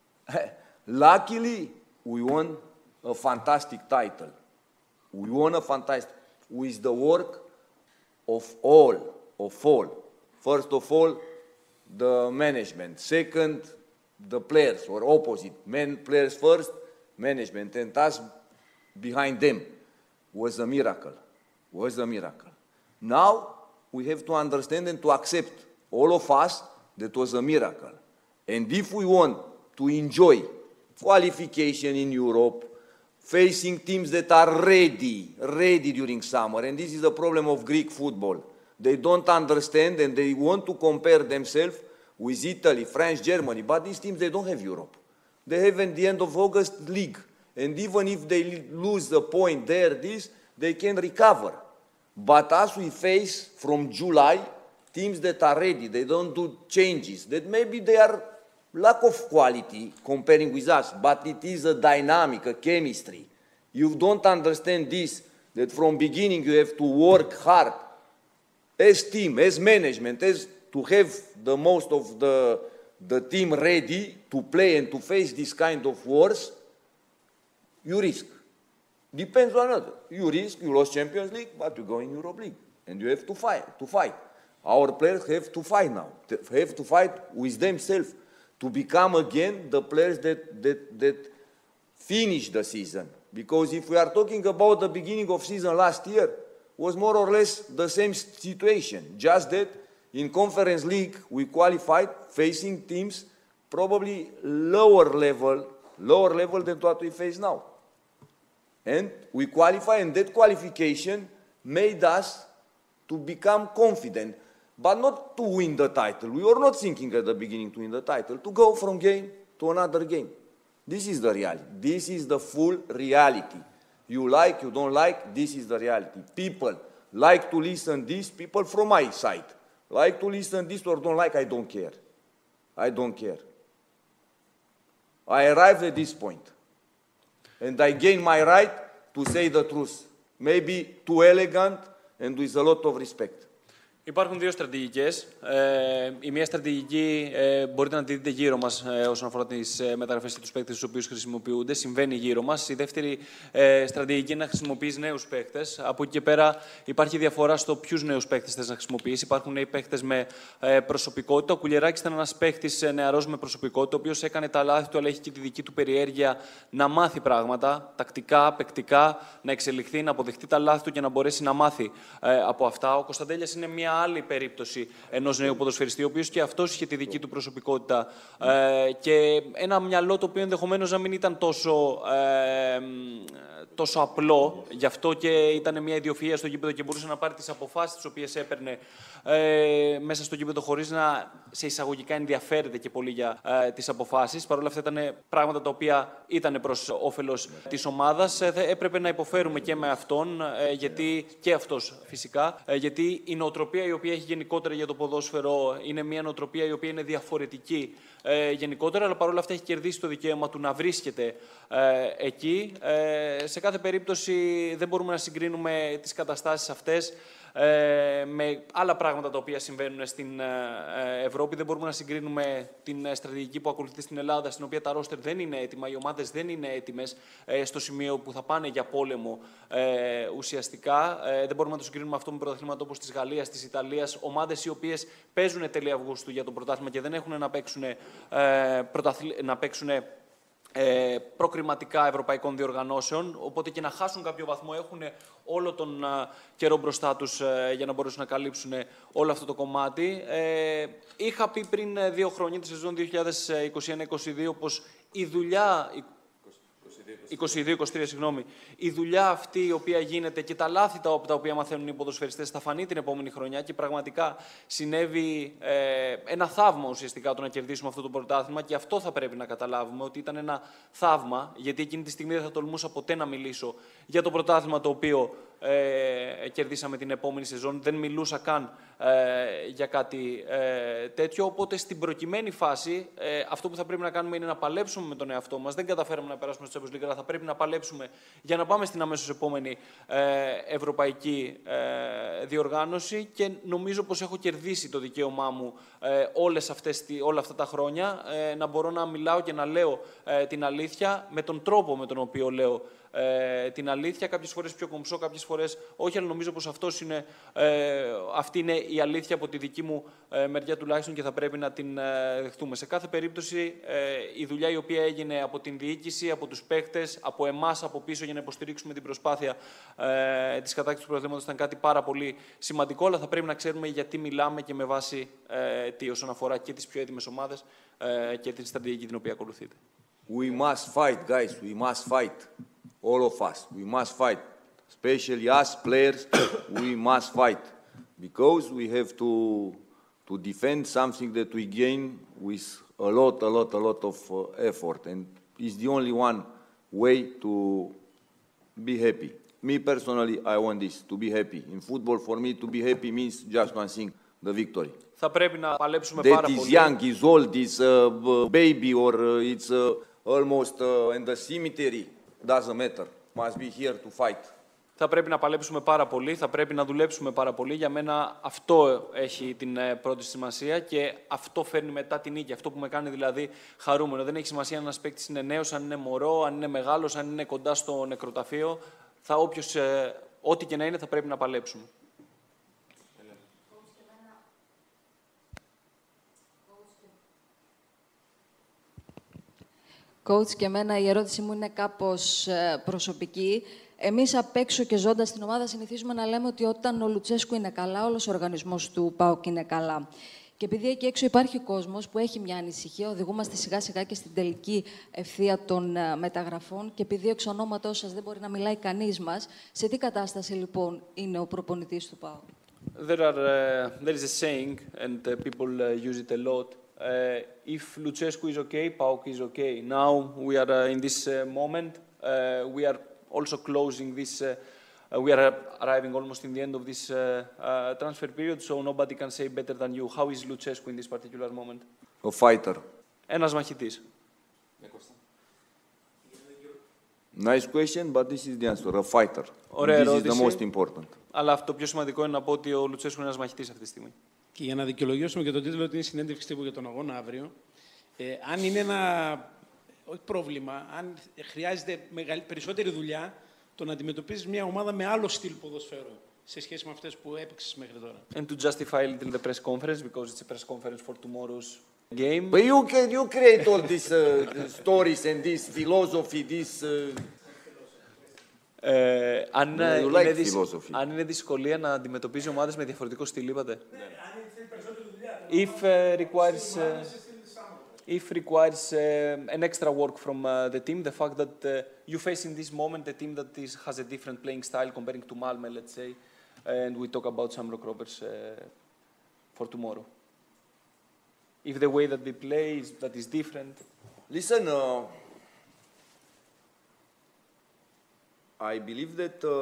[SPEAKER 7] Luckily, we won a fantastic title. We won a fantastic, with the work of all, of all. First of all, the management. Second, the players, or opposite. Men, players first, management, and us behind them. Was a miracle. Was a miracle. Now, we have to understand and to accept, all of us, that was a miracle. And if we want to enjoy qualification in Europe, facing teams that are ready, ready during summer, and this is the problem of Greek football. They don't understand and they want to compare themselves with Italy, France, Germany, but these teams, they don't have Europe. They have at the end of August league. And even if they lose a point there, this, they can recover. But as we face from July, teams that are ready, they don't do changes, that maybe they are lack of quality comparing with us, but it is a dynamic, a chemistry. You don't understand this, that from beginning you have to work hard as team, as management, as to have the most of the, the team ready to play and to face this kind of wars. You risk. Depends on another. You risk, you lost Champions League, but you go in Europe League. And you have to fight, to fight. Our players have to fight now. They have to fight with themselves to become again the players that, that, that finish the season. Because if we are talking about the beginning of season last year, was more or less the same situation. Just that In Conference League, we qualified facing teams probably lower level, lower level than what we face now. And we qualify, and that qualification made us to become confident, but not to win the title. We were not thinking at the beginning to win the title, to go from game to another game. This is the reality. This is the full reality. You like, you don't like, this is the reality. People like to listen this, people from my side like to listen this or don't like, I don't care. I don't care. I arrived at this point, and I gained my right to say the truth. Maybe too elegant and with a lot of respect.
[SPEAKER 6] Υπάρχουν δύο στρατηγικές. Ε, η μία στρατηγική ε, μπορείτε να τη δείτε γύρω μας ε, όσον αφορά τις ε, μεταγραφές και τους παίκτες τους οποίους χρησιμοποιούνται. Συμβαίνει γύρω μας. Η δεύτερη ε, στρατηγική είναι να χρησιμοποιείς νέους παίκτες. Από εκεί και πέρα υπάρχει διαφορά στο ποιους νέους παίκτες θες να χρησιμοποιείς. Υπάρχουν νέοι παίκτες με ε, προσωπικότητα. Ο Κουλιεράκης ήταν ένας παίκτης ε, νεαρός με προσωπικότητα, ο οποίος έκανε τα λάθη του, αλλά έχει και τη δική του περιέργεια να μάθει πράγματα, τακτικά, παικτικά, να εξελιχθεί, να αποδεχτεί τα λάθη του και να μπορέσει να μάθει ε, από αυτά. Ο Κωνσταντέλιας είναι μια άλλη περίπτωση ενός νέου ποδοσφαιριστή, ο οποίος και αυτός είχε τη δική του προσωπικότητα ε, και ένα μυαλό το οποίο ενδεχομένως να μην ήταν τόσο, ε, τόσο απλό. Γι' αυτό και ήταν μια ιδιοφυΐα στο γήπεδο και μπορούσε να πάρει τις αποφάσεις τις οποίες έπαιρνε ε, μέσα στο γήπεδο χωρίς να σε εισαγωγικά ενδιαφέρεται και πολύ για ε, τις αποφάσεις. Παρ' όλα αυτά ήταν πράγματα τα οποία ήταν προς όφελος της ομάδας. Ε, έπρεπε να υποφέρουμε και με αυτόν, ε, γιατί και αυτός φυσικά, ε, γιατί η νοοτροπία η οποία έχει γενικότερα για το ποδόσφαιρο είναι μια νοοτροπία η οποία είναι διαφορετική ε, γενικότερα, αλλά παρόλα αυτά έχει κερδίσει το δικαίωμα του να βρίσκεται ε, εκεί. Ε, σε κάθε περίπτωση δεν μπορούμε να συγκρίνουμε τις καταστάσεις αυτές ε, με άλλα πράγματα τα οποία συμβαίνουν στην ε, Ευρώπη. Δεν μπορούμε να συγκρίνουμε την στρατηγική που ακολουθεί στην Ελλάδα, στην οποία τα ρόστερ δεν είναι έτοιμα, οι ομάδες δεν είναι έτοιμες ε, στο σημείο που θα πάνε για πόλεμο ε, ουσιαστικά. Ε, δεν μπορούμε να το συγκρίνουμε αυτό με πρωταθλήματα όπως της Γαλλίας, της Ιταλίας, ομάδες οι οποίες παίζουν τέλη Αυγούστου για το πρωτάθλημα και δεν έχουν να παίξουν, ε, πρωταθλ... να παίξουν Ε, προκριματικά ευρωπαϊκών διοργανώσεων, οπότε και να χάσουν κάποιο βαθμό έχουν όλο τον α, καιρό μπροστά τους ε, για να μπορέσουν να καλύψουν όλο αυτό το κομμάτι. Ε, είχα πει πριν δύο χρόνια, τη σεζόν δύο χιλιάδες είκοσι ένα είκοσι δύο, πως η δουλειά... είκοσι δύο είκοσι τρία, συγγνώμη. Η δουλειά αυτή η οποία γίνεται και τα λάθη τα, τα οποία μαθαίνουν οι ποδοσφαιριστές θα φανεί την επόμενη χρονιά και πραγματικά συνέβη ε, ένα θαύμα ουσιαστικά το να κερδίσουμε αυτό το πρωτάθλημα και αυτό θα πρέπει να καταλάβουμε ότι ήταν ένα θαύμα, γιατί εκείνη τη στιγμή δεν θα τολμούσα ποτέ να μιλήσω για το πρωτάθλημα το οποίο ε, κερδίσαμε την επόμενη σεζόν. Δεν μιλούσα καν ε, για κάτι ε, τέτοιο, οπότε στην προκειμένη φάση ε, αυτό που θα πρέπει να κάνουμε είναι να παλέψουμε με τον εαυτό μας. Δεν καταφέραμε να περάσουμε στο Champions League, αλλά θα πρέπει να παλέψουμε για να πάμε στην αμέσως επόμενη ε, ευρωπαϊκή ε, διοργάνωση και νομίζω πως έχω κερδίσει το δικαίωμά μου ε, όλες αυτές, όλα αυτά τα χρόνια ε, να μπορώ να μιλάω και να λέω ε, την αλήθεια με τον τρόπο με τον οποίο λέω ε, την αλήθεια, κάποιες φορές πιο κομψό, κάποιες φορές όχι, αλλά νομίζω πως αυτός είναι, ε, αυτή είναι η αλήθεια από τη δική μου ε, μεριά τουλάχιστον και θα πρέπει να την ε, δεχτούμε. Σε κάθε περίπτωση ε, η δουλειά η οποία έγινε από την διοίκηση, από τους παίχτες, από εμάς από πίσω για να υποστηρίξουμε την προσπάθεια ε, της κατάκτησης του πρωταθλήματος ήταν κάτι πάρα πολύ σημαντικό, αλλά θα πρέπει να ξέρουμε γιατί μιλάμε και με βάση ε, τι όσον αφορά και τις πιο έτοιμες ομάδες ε, και την στρατηγική την οποία ακολουθείτε.
[SPEAKER 7] We must fight, guys. We must fight. All of us. We must fight. Especially us players, we must fight. Because we have to, to defend something that we gain with a lot, a lot, a lot of uh, effort. And it's the only one way to be happy. Me personally, I want this, to be happy. In football, for me, to be happy means just one thing, the victory.
[SPEAKER 6] Θα πρέπει να παλέψουμε
[SPEAKER 7] that
[SPEAKER 6] πάρα
[SPEAKER 7] is
[SPEAKER 6] πολύ.
[SPEAKER 7] Young, is old, is a baby, or uh, it's uh, almost uh, in the cemetery. Doesn't matter. Must be here to fight.
[SPEAKER 6] Θα πρέπει να παλέψουμε πάρα πολύ, θα πρέπει να δουλέψουμε πάρα πολύ. Για μένα αυτό έχει την πρώτη σημασία και αυτό φέρνει μετά την νίκη. Αυτό που με κάνει δηλαδή χαρούμενο. Δεν έχει σημασία αν ένας παίκτης είναι νέος, αν είναι μωρό, αν είναι μεγάλος, αν είναι κοντά στο νεκροταφείο. Θα όποιος, ε, ό,τι και να είναι, θα πρέπει να παλέψουμε.
[SPEAKER 5] Coach, και εμένα η ερώτηση μου είναι κάπως ε, προσωπική. Εμείς απ' έξω και ζώντας στην ομάδα συνηθίζουμε να λέμε ότι όταν ο Λουτσέσκου είναι καλά, όλος ο οργανισμός του ΠΑΟΚ είναι καλά. Και επειδή εκεί έξω υπάρχει κόσμος που έχει μια ανησυχία, οδηγούμαστε σιγά-σιγά και στην τελική ευθεία των uh, μεταγραφών και επειδή εξ ονόματός σας δεν μπορεί να μιλάει κανείς μας, σε τι κατάσταση λοιπόν είναι ο προπονητής του ΠΑΟΚ?
[SPEAKER 6] There are uh, there is a saying and uh, people uh, use it a lot. Uh, if Lucescu is okay, PAOK is okay. Now we are uh, in this uh, moment. Uh, we are also closing this. Uh, Uh, we are arriving almost in the end of this uh, uh, transfer period, so nobody can say better than you. How is Lucescu in this particular moment?
[SPEAKER 7] A fighter.
[SPEAKER 6] Ένας μαχητής.
[SPEAKER 7] Nice question, but this is the answer. A fighter.
[SPEAKER 6] Ωραία
[SPEAKER 7] This is
[SPEAKER 6] ερώτηση,
[SPEAKER 7] the most important.
[SPEAKER 6] αλλά αυτό το πιο σημαντικό είναι να πω ότι ο Λουτσέσκου είναι ένας μαχητής αυτή τη στιγμή.
[SPEAKER 4] Και για να δικαιολογήσουμε και τον τίτλο ότι είναι συνέντευξη τύπου για τον αγώνα αύριο, ε, αν είναι ένα όχι πρόβλημα, αν χρειάζεται μεγαλ... περισσότερη δουλειά, το να αντιμετωπίζεις μια ομάδα με άλλο στυλ ποδοσφαίρου σε σχέση με αυτές που έπαιξες μέχρι τώρα.
[SPEAKER 6] And to justify a little the press conference, because it's a press conference for tomorrow's game.
[SPEAKER 7] But you can you create all these uh, stories and this philosophy, this. Uh...
[SPEAKER 6] Ε, αν,
[SPEAKER 7] Yeah, you
[SPEAKER 6] είναι
[SPEAKER 7] like
[SPEAKER 6] δυσ...
[SPEAKER 7] philosophy.
[SPEAKER 6] αν είναι δυσκολία να αντιμετωπίζει ομάδες με διαφορετικό στυλ, είπατε. If uh, requires, uh, if requires uh, an extra work from uh, the team, the fact that uh, you face in this moment a team that is, has a different playing style comparing to Malmö, let's say, and we talk about some rock rovers uh, for tomorrow. If the way that they play is, that is different.
[SPEAKER 7] Listen, uh, I believe that uh,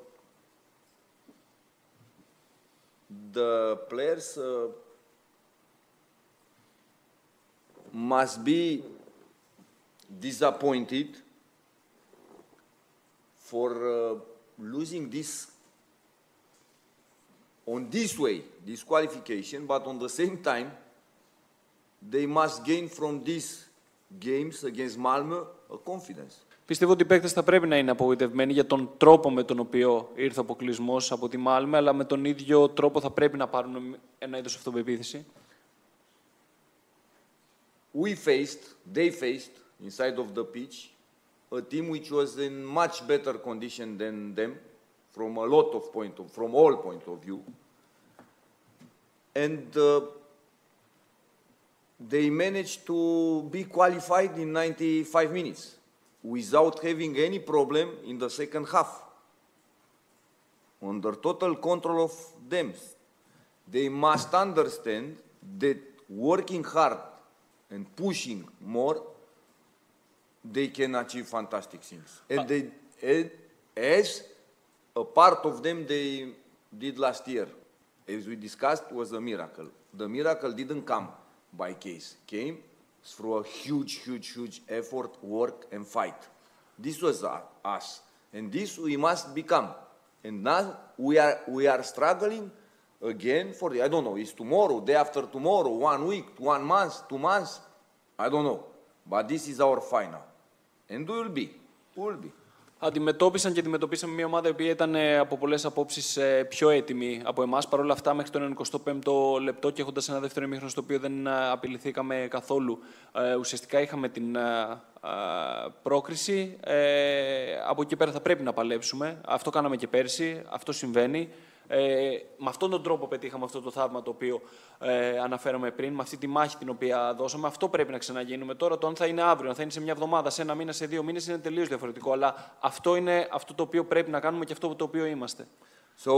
[SPEAKER 7] the players uh, must be disappointed for uh, losing this on this way, this qualification, but on the same time, they must gain from these games against Malmö a confidence.
[SPEAKER 6] Πιστεύω ότι οι παίκτες θα πρέπει να είναι απογοητευμένοι για τον τρόπο με τον οποίο ήρθε ο αποκλεισμός από τη Μάλμε, αλλά με τον ίδιο τρόπο θα πρέπει να πάρουν ένα είδος αυτοπεποίθηση.
[SPEAKER 7] We faced, they faced, inside of the pitch, a team which was in much better condition than them, from a lot of point of, from all point of view. And uh, they managed to be qualified in ninety-five minutes. Without having any problem in the second half. Under total control of them. They must understand that working hard and pushing more, they can achieve fantastic things. And they, as a part of them they did last year, as we discussed, was a miracle. The miracle didn't come by case, came through a huge, huge, huge effort, work, and fight. This was us, and this we must become. And now we are, we are struggling again for the, I don't know, is tomorrow, day after tomorrow, one week, one month, two months, I don't know. But this is our final. And we will be, we will be.
[SPEAKER 6] Αντιμετώπισαν και αντιμετωπίσαμε μια ομάδα η οποία ήταν από πολλές απόψεις πιο έτοιμη από εμάς. Παρ' όλα αυτά, μέχρι τον εικοστό πέμπτο λεπτό και έχοντας ένα δεύτερο ημίχρονο στο οποίο δεν απειληθήκαμε καθόλου, ουσιαστικά είχαμε την πρόκριση. Από εκεί πέρα θα πρέπει να παλέψουμε. Αυτό κάναμε και πέρσι. Αυτό συμβαίνει. Ε, με αυτόν τον τρόπο πετύχαμε αυτό το θαύμα το οποίο ε, αναφέραμε πριν, με αυτή τη μάχη την οποία δώσαμε. Αυτό πρέπει να ξαναγίνουμε τώρα. Το αν θα είναι αύριο, αν θα είναι σε μια εβδομάδα, σε ένα μήνα, σε δύο μήνες είναι τελείως διαφορετικό. Αλλά αυτό είναι αυτό το οποίο πρέπει να κάνουμε και αυτό το οποίο είμαστε.
[SPEAKER 7] So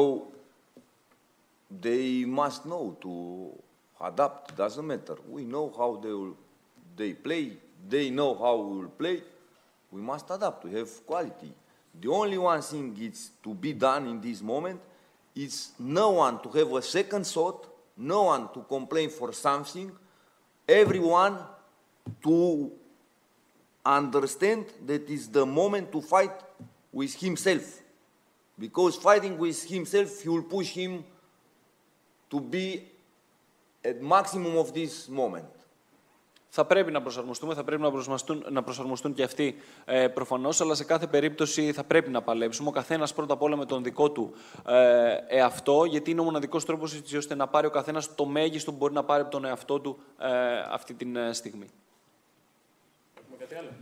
[SPEAKER 7] they must know to adapt. Doesn't matter. We know how they will they play. They know how we will play. We must adapt. We have quality. The only one thing is to be done in this moment. It's no one to have a second thought, no one to complain for something, everyone to understand that is the moment to fight with himself. Because fighting with himself, he will push him to be at maximum of this moment.
[SPEAKER 6] Θα πρέπει να προσαρμοστούμε, θα πρέπει να προσαρμοστούν, να προσαρμοστούν και αυτοί ε, προφανώς, αλλά σε κάθε περίπτωση θα πρέπει να παλέψουμε. Ο καθένας πρώτα απ' όλα με τον δικό του ε, εαυτό, γιατί είναι ο μοναδικός τρόπος έτσι ώστε να πάρει ο καθένας το μέγιστο που μπορεί να πάρει από τον εαυτό του ε, αυτή τη στιγμή. Κάτι άλλο.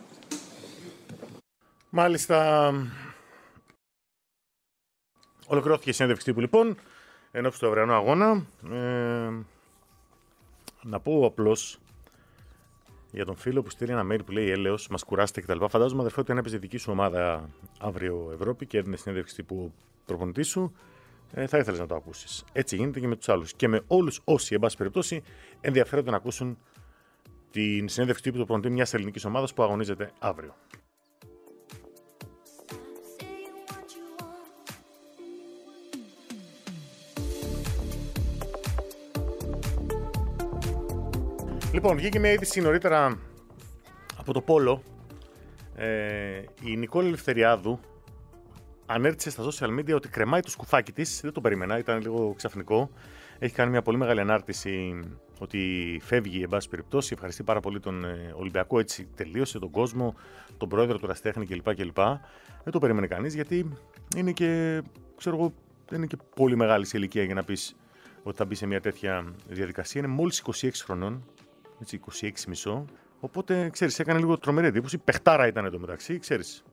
[SPEAKER 1] Μάλιστα. Ολοκληρώθηκε η συνέντευξη τύπου λοιπόν ενώπιση του αυριανού αγώνα. Ε, να πω απλώς για τον φίλο που στείλει ένα mail που λέει έλεος, μας κουράσετε κτλ. Φαντάζομαι αδερφέ ότι αν έπαιζε δική σου ομάδα αύριο Ευρώπη και έδινε συνέντευξη τύπου προπονητή σου, ε, θα ήθελες να το ακούσεις. Έτσι γίνεται και με τους άλλους. Και με όλους όσοι, εν πάση περιπτώσει, ενδιαφέρονται να ακούσουν την συνέντευξη τύπου του προπονητή μιας ελληνικής ομάδας που αγωνίζεται αύριο. Λοιπόν, βγήκε μια είδηση νωρίτερα από το Πόλο. Ε, η Νικόλα Ελευθεριάδου ανέρτησε στα social media ότι κρεμάει το σκουφάκι της. Δεν το περίμενα, ήταν λίγο ξαφνικό. Έχει κάνει μια πολύ μεγάλη ανάρτηση ότι φεύγει, εν πάση περιπτώσει. Ευχαριστεί πάρα πολύ τον Ολυμπιακό, έτσι τελείωσε, τον κόσμο, τον πρόεδρο του Ραστέχνη κλπ. κλπ. Δεν το περίμενε κανείς, γιατί είναι και, ξέρω εγώ, δεν είναι και πολύ μεγάλη σε ηλικία για να πεις ότι θα μπει σε μια τέτοια διαδικασία. Είναι μόλις είκοσι έξι χρονών. Έτσι, είκοσι έξι μισό. Οπότε, ξέρεις, έκανε λίγο τρομερή εντύπωση. Παιχτάρα ήταν εντωμεταξύ, ξέρεις.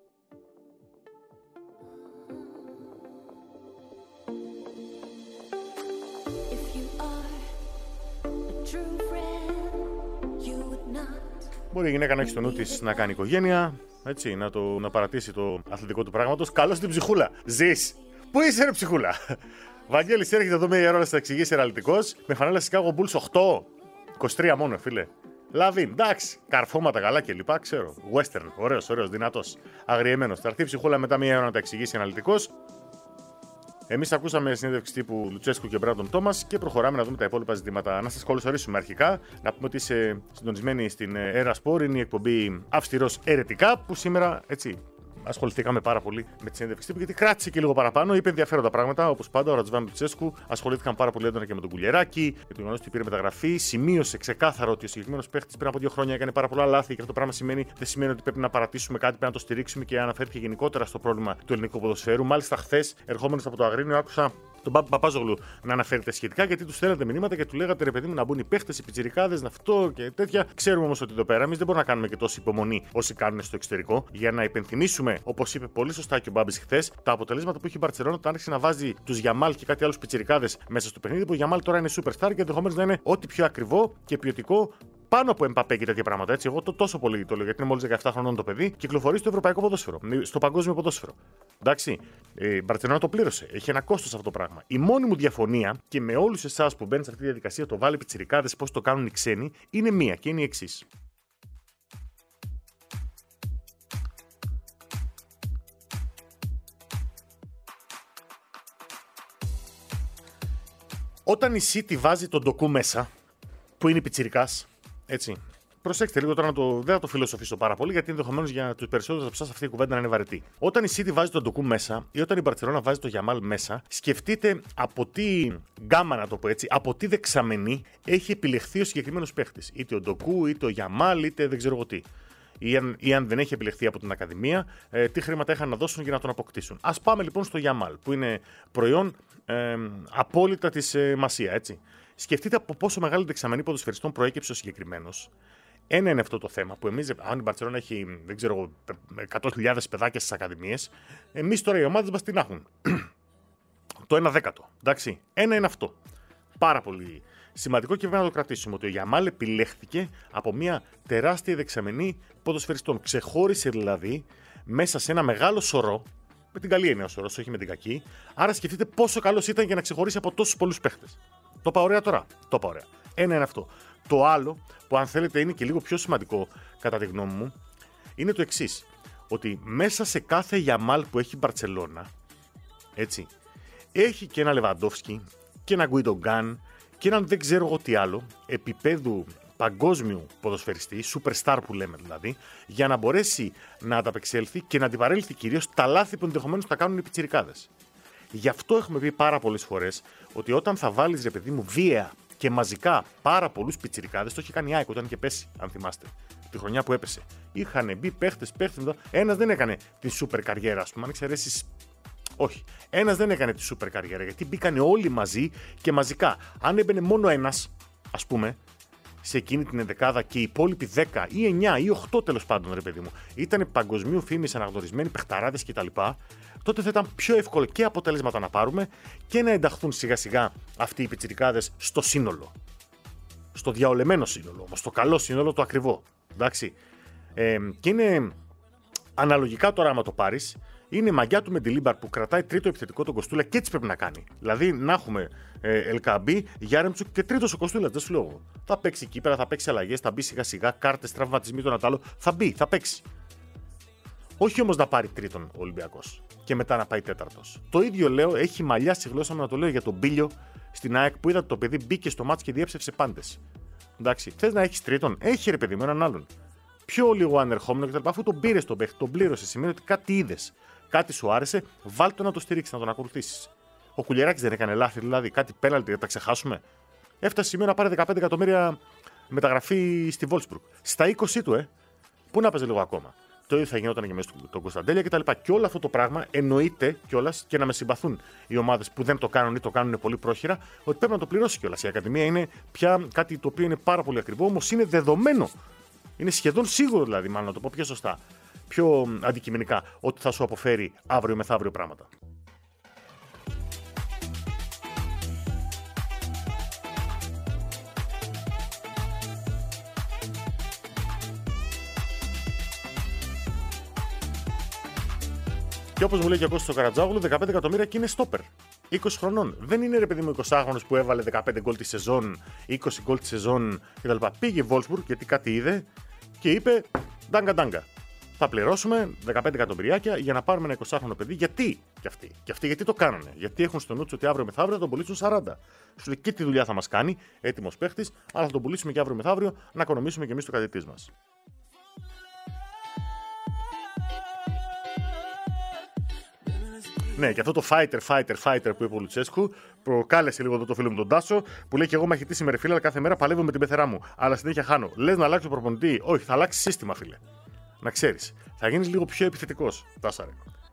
[SPEAKER 1] Μπορεί η γυναίκα να έχει στο νου της να κάνει οικογένεια, έτσι, να, το, να παρατήσει το αθλητικό του πράγματος. Καλώς την ψυχούλα. Ζεις. Πού είσαι, ρε ψυχούλα. Βαγγέλης, έρχεται εδώ μία ώρα να στα εξηγήσει εραλτικός. Με φανέλα Chicago Bulls οκτώ. είκοσι τρία μόνο, φίλε. Λαβίν, εντάξει. Καρφώματα καλά κλπ. Ξέρω. Western. Ωραίος, ωραίος, δυνατός. Αγριεμένος. Θα έρθει η ψυχούλα μετά μία ώρα να τα εξηγήσει αναλυτικός. Εμείς ακούσαμε συνέντευξη τύπου Λουτσέσκου και Μπράντον Τόμας και προχωράμε να δούμε τα υπόλοιπα ζητήματα. Να σας καλωσορίσουμε αρχικά. Να πούμε ότι είσαι συντονισμένοι στην Era Sport. Είναι η εκπομπή Αυστηρός Ερετικά που σήμερα, έτσι, ασχοληθήκαμε πάρα πολύ με τη συνέντευξη τύπου, γιατί κράτησε και λίγο παραπάνω. Είπε ενδιαφέροντα πράγματα, όπως πάντα. Ο Ρατζβάν Λουτσέσκου ασχολήθηκαν πάρα πολύ έντονα και με τον Κουλιεράκη, για το γεγονός ότι πήρε μεταγραφή. Σημείωσε ξεκάθαρο ότι ο συγκεκριμένος παίχτης πριν από δύο χρόνια έκανε πάρα πολλά λάθη και αυτό το πράγμα σημαίνει, δεν σημαίνει ότι πρέπει να παρατήσουμε κάτι, πρέπει να το στηρίξουμε, και αναφέρθηκε γενικότερα στο πρόβλημα του ελληνικού ποδοσφαίρου. Μάλιστα, χθες, ερχόμενος από το Αγρίνιο, άκουσα τον Πάπη Παπάζογλου να αναφέρεται σχετικά, γιατί του στέλνατε μηνύματα και του λέγατε ρε παιδί μου να μπουν οι παίχτες, οι πιτσιρικάδες, να αυτό και τέτοια. Ξέρουμε όμως ότι εδώ πέρα εμείς δεν μπορούμε να κάνουμε και τόση υπομονή όσοι κάνουν στο εξωτερικό, για να υπενθυμίσουμε, όπως είπε πολύ σωστά και ο Μπάμπης χθες, τα αποτελέσματα που έχει η Μπαρτσελόνα όταν άρχισε να βάζει τους Γιαμάλ και κάτι άλλους πιτσιρικάδες μέσα στο παιχνίδι, που ο Γιαμάλ τώρα είναι superstar και ενδεχομένως να είναι ό,τι πιο ακριβό και ποιοτικό πάνω από Εμπαπέ και τέτοια πράγματα. Έτσι, εγώ το τόσο πολύ το λέω, γιατί είναι μόλις δεκαεπτά χρονών το παιδί, κυκλοφορεί στο ευρωπαϊκό ποδόσφαιρο, στο παγκόσμιο ποδόσφαιρο. Εντάξει, η Μπαρτσελόνα το πλήρωσε. Έχει ένα κόστος αυτό το πράγμα. Η μόνη μου διαφωνία, και με όλους εσάς που μπαίνετε σε αυτή τη διαδικασία, το βάλει πιτσιρικάδες, πώς το κάνουν οι ξένοι, είναι μία και είναι η εξής. Όταν η City βάζει τον ντοκού μέσα, που είναι πιτσιρικάς, έτσι. Προσέξτε λίγο τώρα, να το, δεν θα το φιλοσοφήσω πάρα πολύ, γιατί ενδεχομένως για τους περισσότερους από εσάς αυτή η κουβέντα να είναι βαρετή. Όταν η City βάζει τον ντοκού μέσα ή όταν η Μπαρτσελόνα βάζει το Γιαμάλ μέσα, σκεφτείτε από τι γκάμα, να το πω έτσι, από τι δεξαμενή έχει επιλεχθεί ο συγκεκριμένος παίχτης. Είτε ο ντοκού, είτε ο Γιαμάλ, είτε δεν ξέρω εγώ τι. Ή αν, ή αν δεν έχει επιλεχθεί από την Ακαδημία, ε, τι χρήματα είχαν να δώσουν για να τον αποκτήσουν. Ας πάμε λοιπόν στο Γιαμάλ, που είναι προϊόν ε, απόλυτα της ε, Μασία, έτσι. Σκεφτείτε από πόσο μεγάλη δεξαμενή ποδοσφαιριστών προέκυψε ο συγκεκριμένος. Ένα είναι αυτό το θέμα που εμείς, αν η Μπαρτσελόνα έχει, δεν ξέρω, εκατό χιλιάδες παιδάκια στις ακαδημίες, εμείς τώρα οι ομάδες μας την έχουν. Το ένα δέκατο. Εντάξει. Ένα είναι αυτό. Πάρα πολύ σημαντικό και βέβαια να το κρατήσουμε. Ότι ο Γιαμάλ επιλέχθηκε από μια τεράστια δεξαμενή ποδοσφαιριστών. Ξεχώρισε δηλαδή μέσα σε ένα μεγάλο σωρό. Με την καλή έννοια ο σωρός, όχι με την κακή. Άρα σκεφτείτε πόσο καλός ήταν για να ξεχωρίσει από τόσους πολλούς παίχτες. Το είπα ωραία τώρα. Το είπα ωραία. Ένα είναι αυτό. Το άλλο, που αν θέλετε είναι και λίγο πιο σημαντικό κατά τη γνώμη μου, είναι το εξής. Ότι μέσα σε κάθε Γιαμάλ που έχει η Μπαρτσελόνα, έτσι, έχει και ένα Λεβαντόφσκι και ένα Γκουιντογκάν και έναν δεν ξέρω εγώ τι άλλο, επίπεδου παγκόσμιου ποδοσφαιριστή, superstar που λέμε δηλαδή, για να μπορέσει να ανταπεξέλθει και να αντιπαρέλθει κυρίως τα λάθη που ενδεχομένως θα κάνουν οι πιτσιρικάδες. Γι' αυτό έχουμε πει πάρα πολλές φορές ότι όταν θα βάλεις, ρε παιδί μου, βία και μαζικά πάρα πολλούς πιτσιρικάδες, το είχε κάνει η ΑΕΚ όταν είχε πέσει, αν θυμάστε, τη χρονιά που έπεσε. Είχαν μπει παίχτες, παίχτες, ένας δεν έκανε τη σούπερ καριέρα, ας πούμε, αν εξαιρέσεις. Όχι. Ένας δεν έκανε τη σούπερ καριέρα, γιατί μπήκαν όλοι μαζί και μαζικά. Αν έμπαινε μόνο ένας, ας πούμε, σε εκείνη την ενδεκάδα και οι υπόλοιποι δέκα ή εννιά ή οκτώ τέλος πάντων, ρε παιδί μου, ήταν παγκοσμίου φήμης, αναγνωρισμένοι παιχταράδες κτλ., τότε θα ήταν πιο εύκολο και αποτελέσματα να πάρουμε και να ενταχθούν σιγά σιγά αυτοί οι πιτσιρικάδες στο σύνολο. Στο διαολεμένο σύνολο όμως, στο καλό σύνολο, το ακριβό. Εντάξει. Ε, και είναι αναλογικά τώρα, άμα το πάρεις, είναι μαγιά του Μεντιλίμπαρ που κρατάει τρίτο επιθετικό τον Κοστούλα και έτσι πρέπει να κάνει. Δηλαδή να έχουμε ε, Ελκαμπή, Γιάρεμτσουκ και τρίτος ο Κοστούλα. Δεν σου λέω εγώ. Θα παίξει εκεί πέρα, θα παίξει αλλαγές, θα μπει σιγά σιγά, κάρτες, τραυματισμοί, το ένα το άλλο. Θα μπει, θα παίξει. Όχι όμως να πάρει τρίτον ο Ολυμπιακός και μετά να πάει τέταρτος. Το ίδιο λέω, έχει μαλλιά στη γλώσσα μου να το λέω για τον Μπίλιο στην ΑΕΚ που είδα ότι το παιδί μπήκε στο μάτς και διέψευσε πάντες. Εντάξει, θες να έχεις τρίτον, έχει ρε παιδί με έναν άλλον. Πιο λίγο ανερχόμενο κτλ. Αφού τον πήρε τον παίχτη, τον πλήρωσε, σημαίνει ότι κάτι είδες. Κάτι σου άρεσε, βάλτε να το στηρίξει, να τον ακολουθήσεις. Ο Κουλιεράκης δεν έκανε λάθη, δηλαδή κάτι πέναλτι, θα τα ξεχάσουμε. Έφτασε σημείο να πάρει δεκαπέντε εκατομμύρια μεταγραφή στη Wolfsburg. Στα είκοσι του, ε. Πού να παίζει λίγο ακόμα. Το ίδιο θα γινόταν και μέσα στον Κωνσταντέλια κτλ. Και, και όλο αυτό το πράγμα εννοείται κιόλας και να με συμπαθούν οι ομάδες που δεν το κάνουν ή το κάνουν πολύ πρόχειρα, ότι πρέπει να το πληρώσει κιόλας. Η Ακαδημία είναι πια κάτι το οποίο είναι πάρα πολύ ακριβό, όμως είναι δεδομένο. Είναι σχεδόν σίγουρο δηλαδή, μάλλον να το πω πιο σωστά, πιο αντικειμενικά, ότι θα σου αποφέρει αύριο μεθαύριο πράγματα. Και όπως μου λέει και ο Κώστας ο Καρατζάγλου, δεκαπέντε εκατομμύρια και είναι στόπερ. είκοσι χρονών. Δεν είναι ρε παιδί μου εικοσάχρονος που έβαλε δεκαπέντε γκολ τη σεζόν, είκοσι γκολ τη σεζόν κτλ. Πήγε η Wolfsburg γιατί κάτι είδε και είπε ντάγκα ντάγκα. Θα πληρώσουμε δεκαπέντε εκατομμυριάκια για να πάρουμε ένα εικοσάχρονο παιδί. Γιατί και αυτοί. Και αυτοί γιατί το κάνανε. Γιατί έχουν στο νου του ότι αύριο μεθαύριο θα τον πουλήσουν σαράντα. Σου λέει και τι δουλειά θα μας κάνει, έτοιμος παίχτης, αλλά θα τον πουλήσουμε και αύριο μεθαύριο να οικονομήσουμε και εμείς το κατητής μας. Ναι, και αυτό το fighter, fighter, fighter που είπε ο Λουτσέσκου προκάλεσε λίγο εδώ το φίλο μου τον Τάσο που λέει και εγώ μαχητής είμαι ρε φίλε, αλλά κάθε μέρα παλεύω με την πεθερά μου. Αλλά συνέχεια χάνω. Λες να αλλάξω προπονητή? Όχι, θα αλλάξει σύστημα, φίλε. Να ξέρεις. Θα γίνεις λίγο πιο επιθετικός. Τάσα ρε.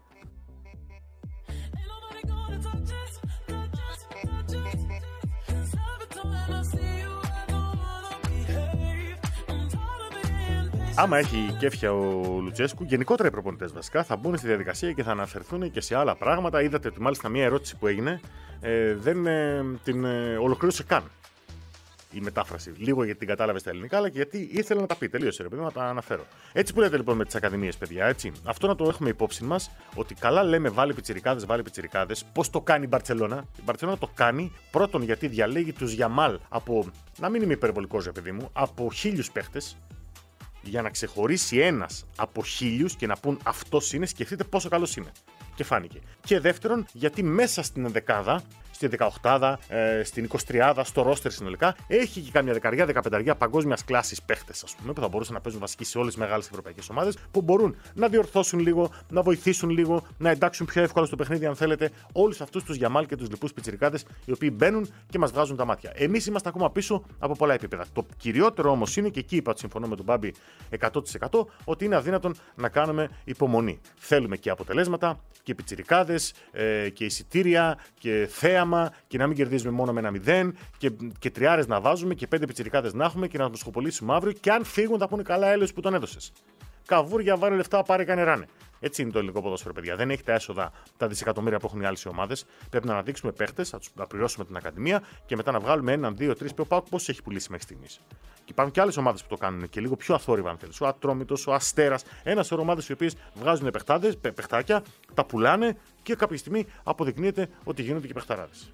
[SPEAKER 1] Άμα έχει κέφια ο Λουτσέσκου, γενικότερα οι προπονητές βασικά θα μπουν στη διαδικασία και θα αναφερθούν και σε άλλα πράγματα. Είδατε ότι μάλιστα μια ερώτηση που έγινε ε, δεν ε, την ε, ολοκλήρωσε καν η μετάφραση. Λίγο γιατί την κατάλαβε στα ελληνικά, αλλά και γιατί ήθελε να τα πει. Τελείωσε, ρε παιδί, να τα αναφέρω. Έτσι που λέτε λοιπόν με τις ακαδημίες, παιδιά, έτσι. Αυτό να το έχουμε υπόψη μας, ότι καλά λέμε βάλει πιτσιρικάδες, βάλει πιτσιρικάδες. Πώς το κάνει η Μπαρτσελώνα? Η Μπαρτσελώνα το κάνει πρώτον γιατί διαλέγει τους Γιαμάλ από, να μην είμαι υπερβολικός, ρε παιδί μου, από χίλιους παίχτες. Για να ξεχωρίσει ένας από χίλιους και να πούν αυτός είναι, σκεφτείτε πόσο καλός είναι. Και φάνηκε. Και δεύτερον, γιατί μέσα στην ενδεκάδα, στη δεκαοκτάδα, ε, στην εικοσιτριάδα, στο ρόστερ συνολικά, έχει και κάμια δεκαριά, δεκαπενταριά παγκόσμιας κλάσης παίχτες, ας πούμε, που θα μπορούσαν να παίζουν βασικοί σε όλες τις μεγάλες ευρωπαϊκές ομάδες, που μπορούν να διορθώσουν λίγο, να βοηθήσουν λίγο, να εντάξουν πιο εύκολα στο παιχνίδι, αν θέλετε, όλους αυτούς τους Γιαμάλ και τους λοιπούς πιτσιρικάδες, οι οποίοι μπαίνουν και μας βγάζουν τα μάτια. Εμείς είμαστε ακόμα πίσω από πολλά επίπεδα. Το κυριότερο όμως είναι, και εκεί είπα ότι συμφωνώ με τον Μπάμπη εκατό τοις εκατό, ότι είναι αδύνατον να κάνουμε υπομονή. Θέλουμε και αποτελέσματα και πιτσιρικάδες ε, και εισιτήρια και θέαμα και να μην κερδίζουμε μόνο με ένα μηδέν και, και τριάρες να βάζουμε και πέντε πιτσιρικάδες να έχουμε και να τους σκοπολίσουμε αύριο και αν φύγουν θα πούνε καλά έλεος που τον έδωσες. Καβούρια, βάλε λεφτά, πάρε κάνε ράνε. Έτσι είναι το ελληνικό ποδόσφαιρο, παιδιά. Δεν έχει τα έσοδα, τα δισεκατομμύρια που έχουν οι άλλες ομάδες. Πρέπει να αναδείξουμε παίχτες, να πληρώσουμε την Ακαδημία και μετά να βγάλουμε έναν, δύο, τρεις. Πώς έχει πουλήσει μέχρι στιγμής. Και υπάρχουν και άλλες ομάδες που το κάνουν και λίγο πιο αθόρυβα, αν θέλεις. Ο Ατρόμητος, ο Αστέρας. Ένα σωρό ομάδες οι οποίες βγάζουν παιχτάδες, παιχτάκια, τα πουλάνε και κάποια στιγμή αποδεικνύεται ότι γίνονται και παιχταράδες.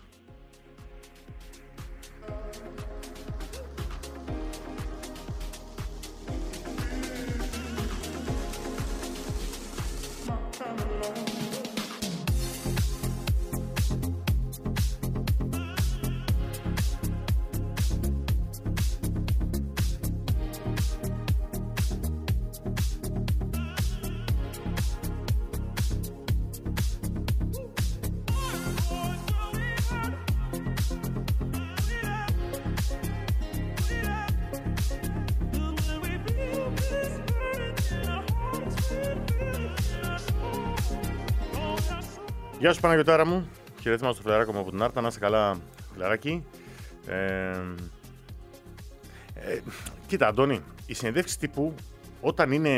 [SPEAKER 1] Γεια σου Παναγιωτάρα μου, χαιρετίσματα στο φιλαράκο μου από την Άρτα, να είσαι καλά φιλαράκι. Ε, Ε, κοίτα, Αντώνη, οι συνεντεύξεις τύπου όταν είναι.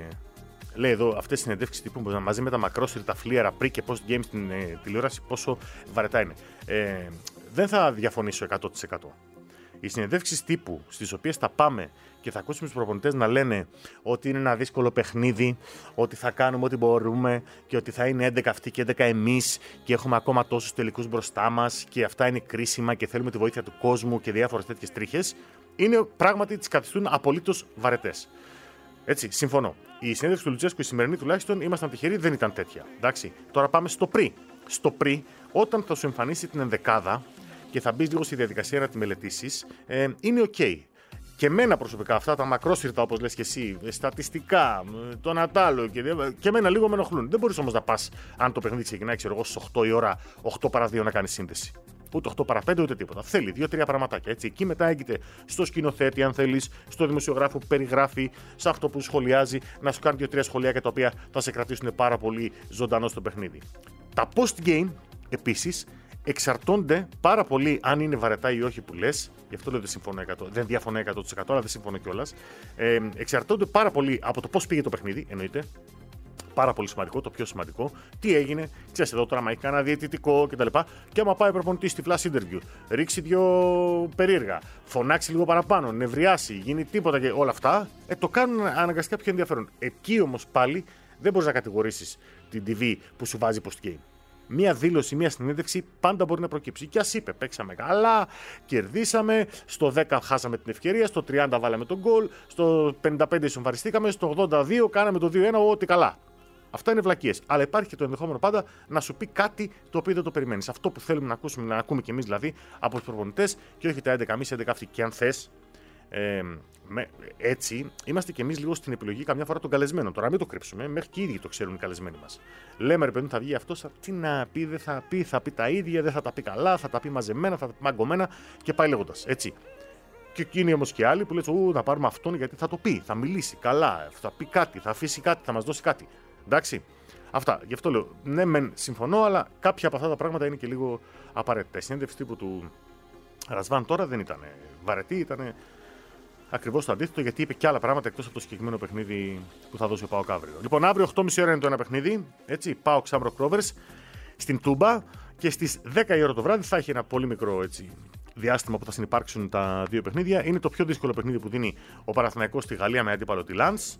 [SPEAKER 1] Λέει εδώ αυτές οι συνεντεύξεις τύπου μαζί με τα μακρόσυρτα φλίαρα πριν και post game στην ε, τηλεόραση, πόσο βαρετά είναι. Ε, δεν θα διαφωνήσω εκατό τοις εκατό. Οι συνεντεύξεις τύπου στις οποίες θα πάμε και θα ακούσουμε τους προπονητές να λένε ότι είναι ένα δύσκολο παιχνίδι, ότι θα κάνουμε ό,τι μπορούμε και ότι θα είναι έντεκα αυτοί και έντεκα εμείς και έχουμε ακόμα τόσους τελικούς μπροστά μας και αυτά είναι κρίσιμα και θέλουμε τη βοήθεια του κόσμου και διάφορες τέτοιες τρίχες, είναι πράγματι τις καθιστούν απολύτως βαρετές. Έτσι, συμφωνώ. Η συνέντευξη του Λουτσέσκου, η σημερινή τουλάχιστον, ήμασταν τυχεροί, δεν ήταν τέτοια. Εντάξει. Τώρα πάμε στο πρι. Στο πρι, όταν θα σου εμφανίσει την ενδεκάδα και θα μπει λίγο στη διαδικασία να τη μελετήσεις, ε, είναι οκ. Okay. Και εμένα προσωπικά αυτά τα μακρόσυρτα, όπως λες και εσύ, στατιστικά, τον Ατάλο και, και εμένα λίγο με ενοχλούν. Δεν μπορείς όμως να πας, αν το παιχνίδι ξεκινάει, ξέρω εγώ, στις οκτώ η ώρα, οκτώ παρά δύο να κάνεις σύνδεση. Ούτε οκτώ παρά πέντε ούτε τίποτα. Θέλει δύο-τρία πραγματάκια. Έτσι. Εκεί μετά έγκυται στο σκηνοθέτη, αν θέλεις, στο δημοσιογράφο που περιγράφει, σε αυτό που σχολιάζει, να σου κάνει δύο-τρία σχολιάκια τα οποία θα σε κρατήσουν πάρα πολύ ζωντανό στο παιχνίδι. Τα post-game, επίσης, εξαρτώνται πάρα πολύ αν είναι βαρετά ή όχι που λες. Γι' αυτό λέω δεν συμφωνώ εκατό τοις εκατό. Δεν διαφωνώ εκατό τοις εκατό, αλλά δεν συμφωνώ κιόλας. Ε, εξαρτώνται πάρα πολύ από το πώς πήγε το παιχνίδι, εννοείται. Πάρα πολύ σημαντικό, το πιο σημαντικό. Τι έγινε, ξέρεις εδώ τώρα, μα έχει κανένα διαιτητικό κτλ. Και άμα πάει ο προπονητής στη flash interview, ρίξει δύο περίεργα, φωνάξει λίγο παραπάνω, νευριάσει, γίνει τίποτα και όλα αυτά, ε, το κάνουν αναγκαστικά πιο ενδιαφέρον. Εκεί όμως πάλι δεν μπορείς να κατηγορήσεις την τι βι που σου βάζει post-game. Μία δήλωση, μία συνέντευξη πάντα μπορεί να προκύψει. Και ας είπε, παίξαμε καλά, κερδίσαμε, στο δέκα χάσαμε την ευκαιρία, στο τριάντα βάλαμε τον γκολ, στο πενήντα πέντε ισομφαριστήκαμε, στο ογδόντα δύο κάναμε το δύο ένα, ό,τι καλά. Αυτά είναι βλακίες. Αλλά υπάρχει και το ενδεχόμενο πάντα να σου πει κάτι το οποίο δεν το περιμένεις. Αυτό που θέλουμε να ακούσουμε, να ακούμε κι εμείς δηλαδή από τους προπονητές και όχι τα έντεκα εμείς, έντεκα αυτοί. Και αν θες, ε, με, έτσι είμαστε κι εμείς λίγο στην επιλογή καμιά φορά των καλεσμένων. Τώρα μην το κρύψουμε, μέχρι και οι ίδιοι το ξέρουν οι καλεσμένοι μας. Λέμε ρε παιδί, θα βγει αυτός, τι να πει, δεν θα πει, θα πει τα ίδια, δεν θα τα πει καλά, θα τα πει μαζεμένα, θα τα πει μαγκωμένα και πάει λέγοντας. Έτσι. Και εκείνοι όμως και άλλοι που λένε, Ού, να πάρουμε αυτόν γιατί θα το πει, θα μιλήσει καλά, θα πει κάτι, θα αφήσει κάτι, θα μας δώσει κάτι. Εντάξει. Αυτά. Γι' αυτό λέω, ναι, μεν συμφωνώ, αλλά κάποια από αυτά τα πράγματα είναι και λίγο απαραίτητα. Η συνέντευξη τύπου του Ρασβάν τώρα δεν ήταν βαρετή, ήταν ακριβώς το αντίθετο, γιατί είπε και άλλα πράγματα εκτός από το συγκεκριμένο παιχνίδι που θα δώσει ο ΠΑΟΚ αύριο. Λοιπόν, αύριο οκτώ και μισή ώρα είναι το ένα παιχνίδι. Έτσι, ΠΑΟΚ Σάμροκ Rovers στην Τούμπα και στις δέκα η ώρα το βράδυ θα έχει ένα πολύ μικρό έτσι, διάστημα που θα συνυπάρξουν τα δύο παιχνίδια. Είναι το πιο δύσκολο παιχνίδι που δίνει ο Παναθηναϊκός στη Γαλλία με αντίπαλο τη Λανς.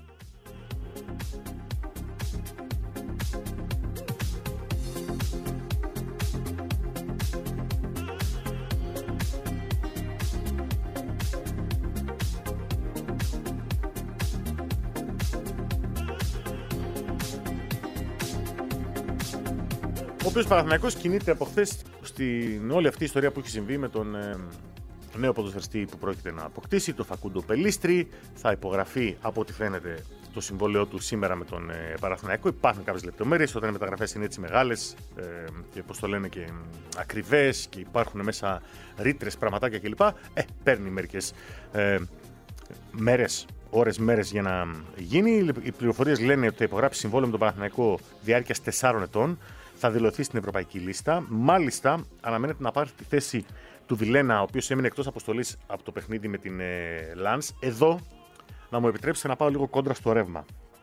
[SPEAKER 1] Ο οποίος Παναθηναϊκός κινείται από χθες στην όλη αυτή η ιστορία που έχει συμβεί με τον ε, νέο ποδοσφαιριστή που πρόκειται να αποκτήσει, τον Φακούντο Πελίστρη. Θα υπογραφεί από ό,τι φαίνεται το συμβόλαιό του σήμερα με τον ε, Παναθηναϊκό. Υπάρχουν κάποιες λεπτομέρειες όταν οι μεταγραφές είναι έτσι μεγάλες ε, και πώς το λένε και ακριβές και υπάρχουν μέσα ρήτρες, πραγματάκια κλπ. Ε, παίρνει μερικές ε, μέρες. Ώρες, μέρες για να γίνει. Οι πληροφορίες λένε ότι θα υπογράψει συμβόλαιο με τον Παναθηναϊκό διάρκειας τεσσάρων ετών. Θα δηλωθεί στην ευρωπαϊκή λίστα. Μάλιστα, αναμένεται να πάρει τη θέση του Βιλένα, ο οποίος έμεινε εκτός αποστολής από το παιχνίδι με την ε, Λανς. Εδώ, να μου επιτρέψετε να πάω λίγο κόντρα στο ρεύμα.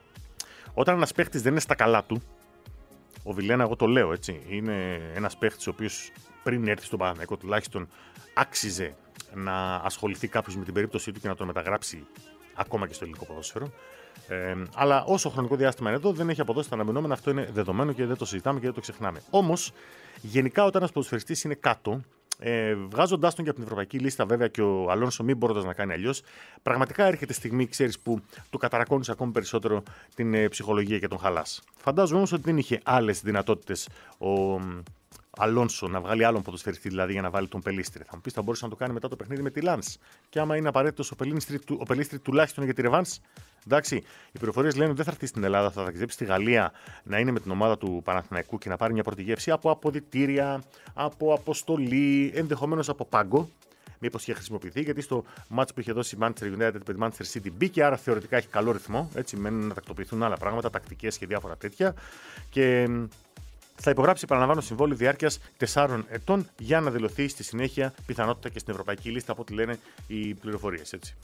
[SPEAKER 1] Όταν ένας παίχτης δεν είναι στα καλά του, ο Βιλένα, εγώ το λέω έτσι, είναι ένας παίχτης ο οποίος πριν έρθει στον Παναθηναϊκό τουλάχιστον άξιζε να ασχοληθεί κάποιος με την περίπτωσή του και να τον μεταγράψει ακόμα και στο ελληνικό ποδόσφαιρο. Ε, αλλά όσο χρονικό διάστημα είναι εδώ, δεν έχει αποδώσει τα αναμενόμενα. Αυτό είναι δεδομένο και δεν το συζητάμε και δεν το ξεχνάμε. Όμως, γενικά, όταν ένας ποδοσφαιριστής είναι κάτω, ε, βγάζοντάς τον και από την ευρωπαϊκή λίστα, βέβαια και ο Αλόνσο, μην μπορώντας να κάνει αλλιώς, πραγματικά έρχεται στιγμή, ξέρεις, που του καταρακώνεις ακόμη περισσότερο την ε, ψυχολογία και τον χαλάς. Φαντάζομαι όμως ότι δεν είχε άλλες δυνατότητες ο Αλόνσο να βγάλει άλλον ποδοσφαιριστή, δηλαδή για να βάλει τον Πελίστρη. Θα μου πει, θα μπορούσε να το κάνει μετά το παιχνίδι με τη Λανς. Και άμα είναι απαραίτητο ο Πελίστρη, ο Πελίστρη τουλάχιστον για τη ρεβάνς. Εντάξει, οι πληροφορίες λένε ότι δεν θα έρθει στην Ελλάδα, θα ταξιδέψει στη Γαλλία να είναι με την ομάδα του Παναθηναϊκού και να πάρει μια πρώτη γεύση από αποδυτήρια, από αποστολή, ενδεχομένως από πάγκο. Μήπως είχε χρησιμοποιηθεί, γιατί στο μάτς που είχε δώσει η Manchester United με τη Manchester City μπήκε, άρα θεωρητικά έχει καλό ρυθμό. Έτσι, μένουν να τακτοποιηθούν άλλα πράγματα, τακτικές και διάφορα τέτοια. Και Θα υπογράψει, παραλαμβάνω, συμβόλαιο διάρκειας τεσσάρων ετών για να δηλωθεί στη συνέχεια πιθανότητα και στην ευρωπαϊκή λίστα, από ό,τι λένε οι πληροφορίες. Έτσι.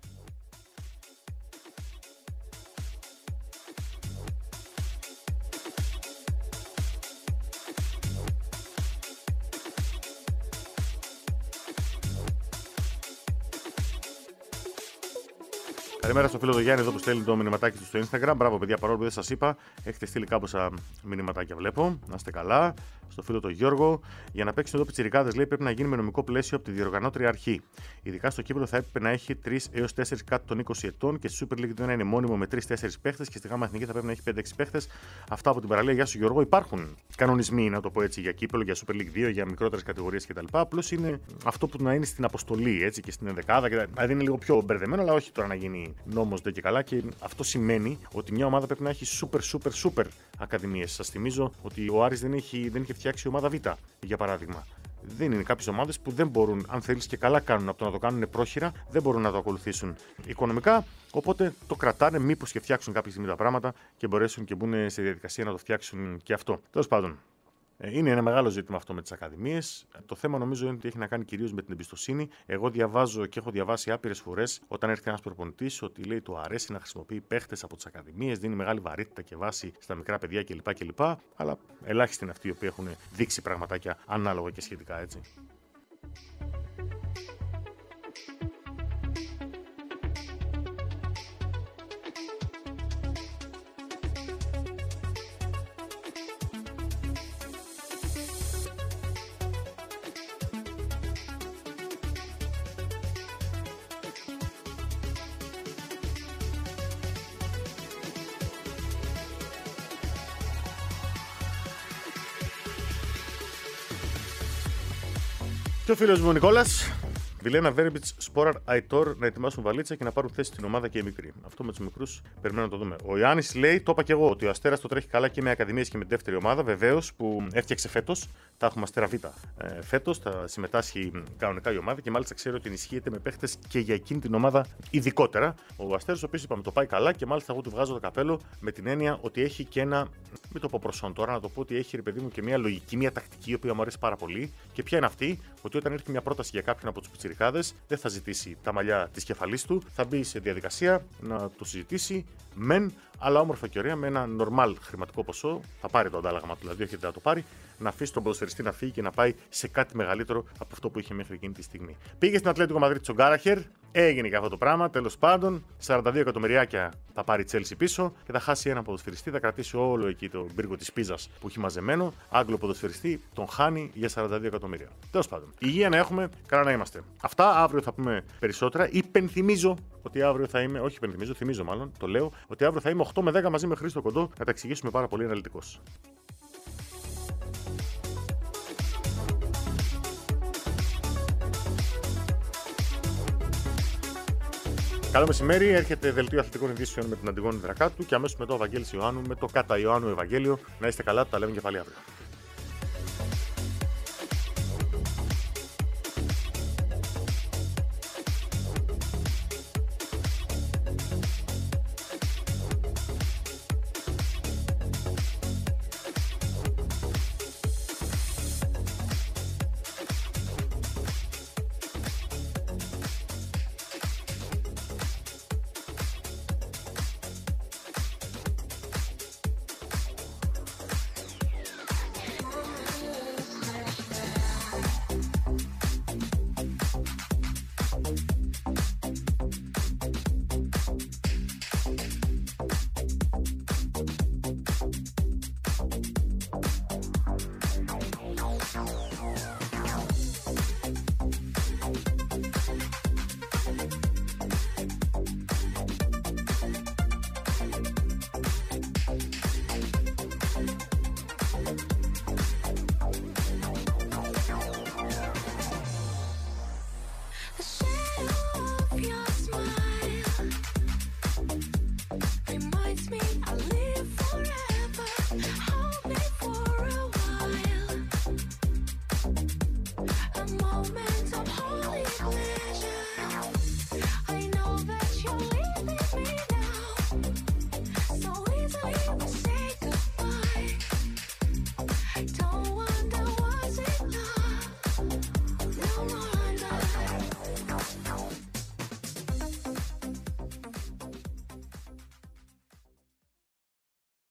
[SPEAKER 1] Καλημέρα στο φίλο του Γιάννη εδώ που στέλνει το μηνυματάκι του στο Instagram. Μπράβο, παιδιά, παρόλο που δεν σας είπα, έχετε στείλει κάμποσα μηνυματάκια, βλέπω. Να είστε καλά. Στο φίλο του Γιώργο, για να παίξουν εδώ πιτσιρικάδες, λέει, πρέπει να γίνει με νομικό πλαίσιο από τη διοργανώτρια αρχή. Ειδικά στο κύπελλο θα έπρεπε να έχει τρεις έως τέσσερις κάτω των είκοσι ετών και στη Super League δεν είναι μόνιμο με τρεις τέσσερις παίχτες και στη Γάμα Εθνική θα πρέπει να έχει πέντε έξι παίχτες. Αυτά από την παραλία. Γεια σου, Γιώργο. Υπάρχουν κανονισμοί, να το πω έτσι, για κύπελλο, για Super League δύο, για μικρότερες κατηγορίες κτλ. Απλώς είναι αυτό που να είναι στην αποστολή έτσι, και στην ενδεκάδα. Δηλαδή είναι λίγο πιο μπερδεμένο, αλλά όχι τώρα να γίνει νόμος δεν και καλά. Και αυτό σημαίνει ότι μια ομάδα πρέπει να έχει super, super, super ακαδημίες. Σας θυμίζω ότι ο Άρης δεν, έχει, δεν είχε φτιάξει ομάδα Β, για παράδειγμα. Δεν είναι κάποιες ομάδες που δεν μπορούν, αν θέλεις και καλά κάνουν από το να το κάνουν πρόχειρα, δεν μπορούν να το ακολουθήσουν οικονομικά. Οπότε το κρατάνε, μήπως και φτιάξουν κάποια στιγμή τα πράγματα και μπορέσουν και μπουν σε διαδικασία να το φτιάξουν και αυτό. Τέλος πάντων. Είναι ένα μεγάλο ζήτημα αυτό με τις ακαδημίες. Το θέμα νομίζω είναι ότι έχει να κάνει κυρίως με την εμπιστοσύνη. Εγώ διαβάζω και έχω διαβάσει άπειρες φορές όταν έρχεται ένας προπονητής ότι λέει του αρέσει να χρησιμοποιεί παίχτες από τις ακαδημίες, δίνει μεγάλη βαρύτητα και βάση στα μικρά παιδιά κλπ. κλπ. Αλλά ελάχιστοι είναι αυτοί οι οποίοι έχουν δείξει πραγματάκια ανάλογα και σχετικά έτσι. Και ο φίλος μου ο Νικόλας, Βιλένα Βέρμπιτς, Σπόραρ, Αϊτόρ να ετοιμάσουν βαλίτσα και να πάρουν θέση στην ομάδα και οι μικροί. Αυτό με τους μικρούς περιμένουμε να το δούμε. Ο Ιωάννης λέει, το είπα και εγώ, ότι ο Αστέρας το τρέχει καλά και με ακαδημίες και με τη δεύτερη ομάδα. Βεβαίως που έφτιαξε φέτος. Θα έχουμε Αστέρα Β ε, φέτος. Θα συμμετάσχει κανονικά η ομάδα και μάλιστα ξέρω ότι ενισχύεται με παίχτες και για εκείνη την ομάδα ειδικότερα. Ο Αστέρας, ο οποίος είπαμε το πάει καλά και μάλιστα εγώ του βγάζω το καπέλο με την έννοια ότι έχει και ένα. Μην το πω προσόν τώρα, να το πω ότι έχει ρε παιδί μου και μια λογική, μια τακτική η οποία μου αρέσει πάρα πολύ. Και ποια είναι αυτή, ότι όταν έρχεται μια πρόταση για κάποιον από τους πιτσιρικάδες, δεν θα ζητήσει τα μαλλιά της κεφαλής του, θα μπει σε διαδικασία να το συζητήσει, μεν, αλλά όμορφα και ωραία, με ένα normal χρηματικό ποσό, θα πάρει το αντάλλαγμα του, δηλαδή όχι δεν θα το πάρει, να αφήσει τον ποδοσφαιριστή να φύγει και να πάει σε κάτι μεγαλύτερο από αυτό που είχε μέχρι εκείνη τη στιγμή. Πήγε στην Ατλέτικο Μαδρίτης ο Γκάραχερ, έγινε και αυτό το πράγμα, τέλος πάντων, σαράντα δύο εκατομμυριάκια θα πάρει η Τσέλσι πίσω και θα χάσει έναν ποδοσφαιριστή, θα κρατήσει όλο εκεί τον πύργο της πίζας που έχει μαζεμένο, Άγγλο ποδοσφαιριστή, τον χάνει για σαράντα δύο εκατομμύρια. Τέλος πάντων, υγεία να έχουμε, καλά να είμαστε. Αυτά αύριο θα πούμε περισσότερα. Υπενθυμίζω ότι αύριο θα είμαι, όχι υπενθυμίζω, θυμίζω μάλλον, το λέω, ότι αύριο θα είμαι οκτώ με δέκα μαζί με Χρήστο Κοντό να τα εξηγήσουμε πάρα πολύ αναλυτικώς. Καλό μεσημέρι, έρχεται δελτίο αθλητικών ειδήσεων με την Αντιγόνη Δρακάτου και αμέσως μετά ο Βαγγέλης Ιωάννου με το Κατά Ιωάννου Ευαγγέλιο. Να είστε καλά, τα λέμε και πάλι αύριο.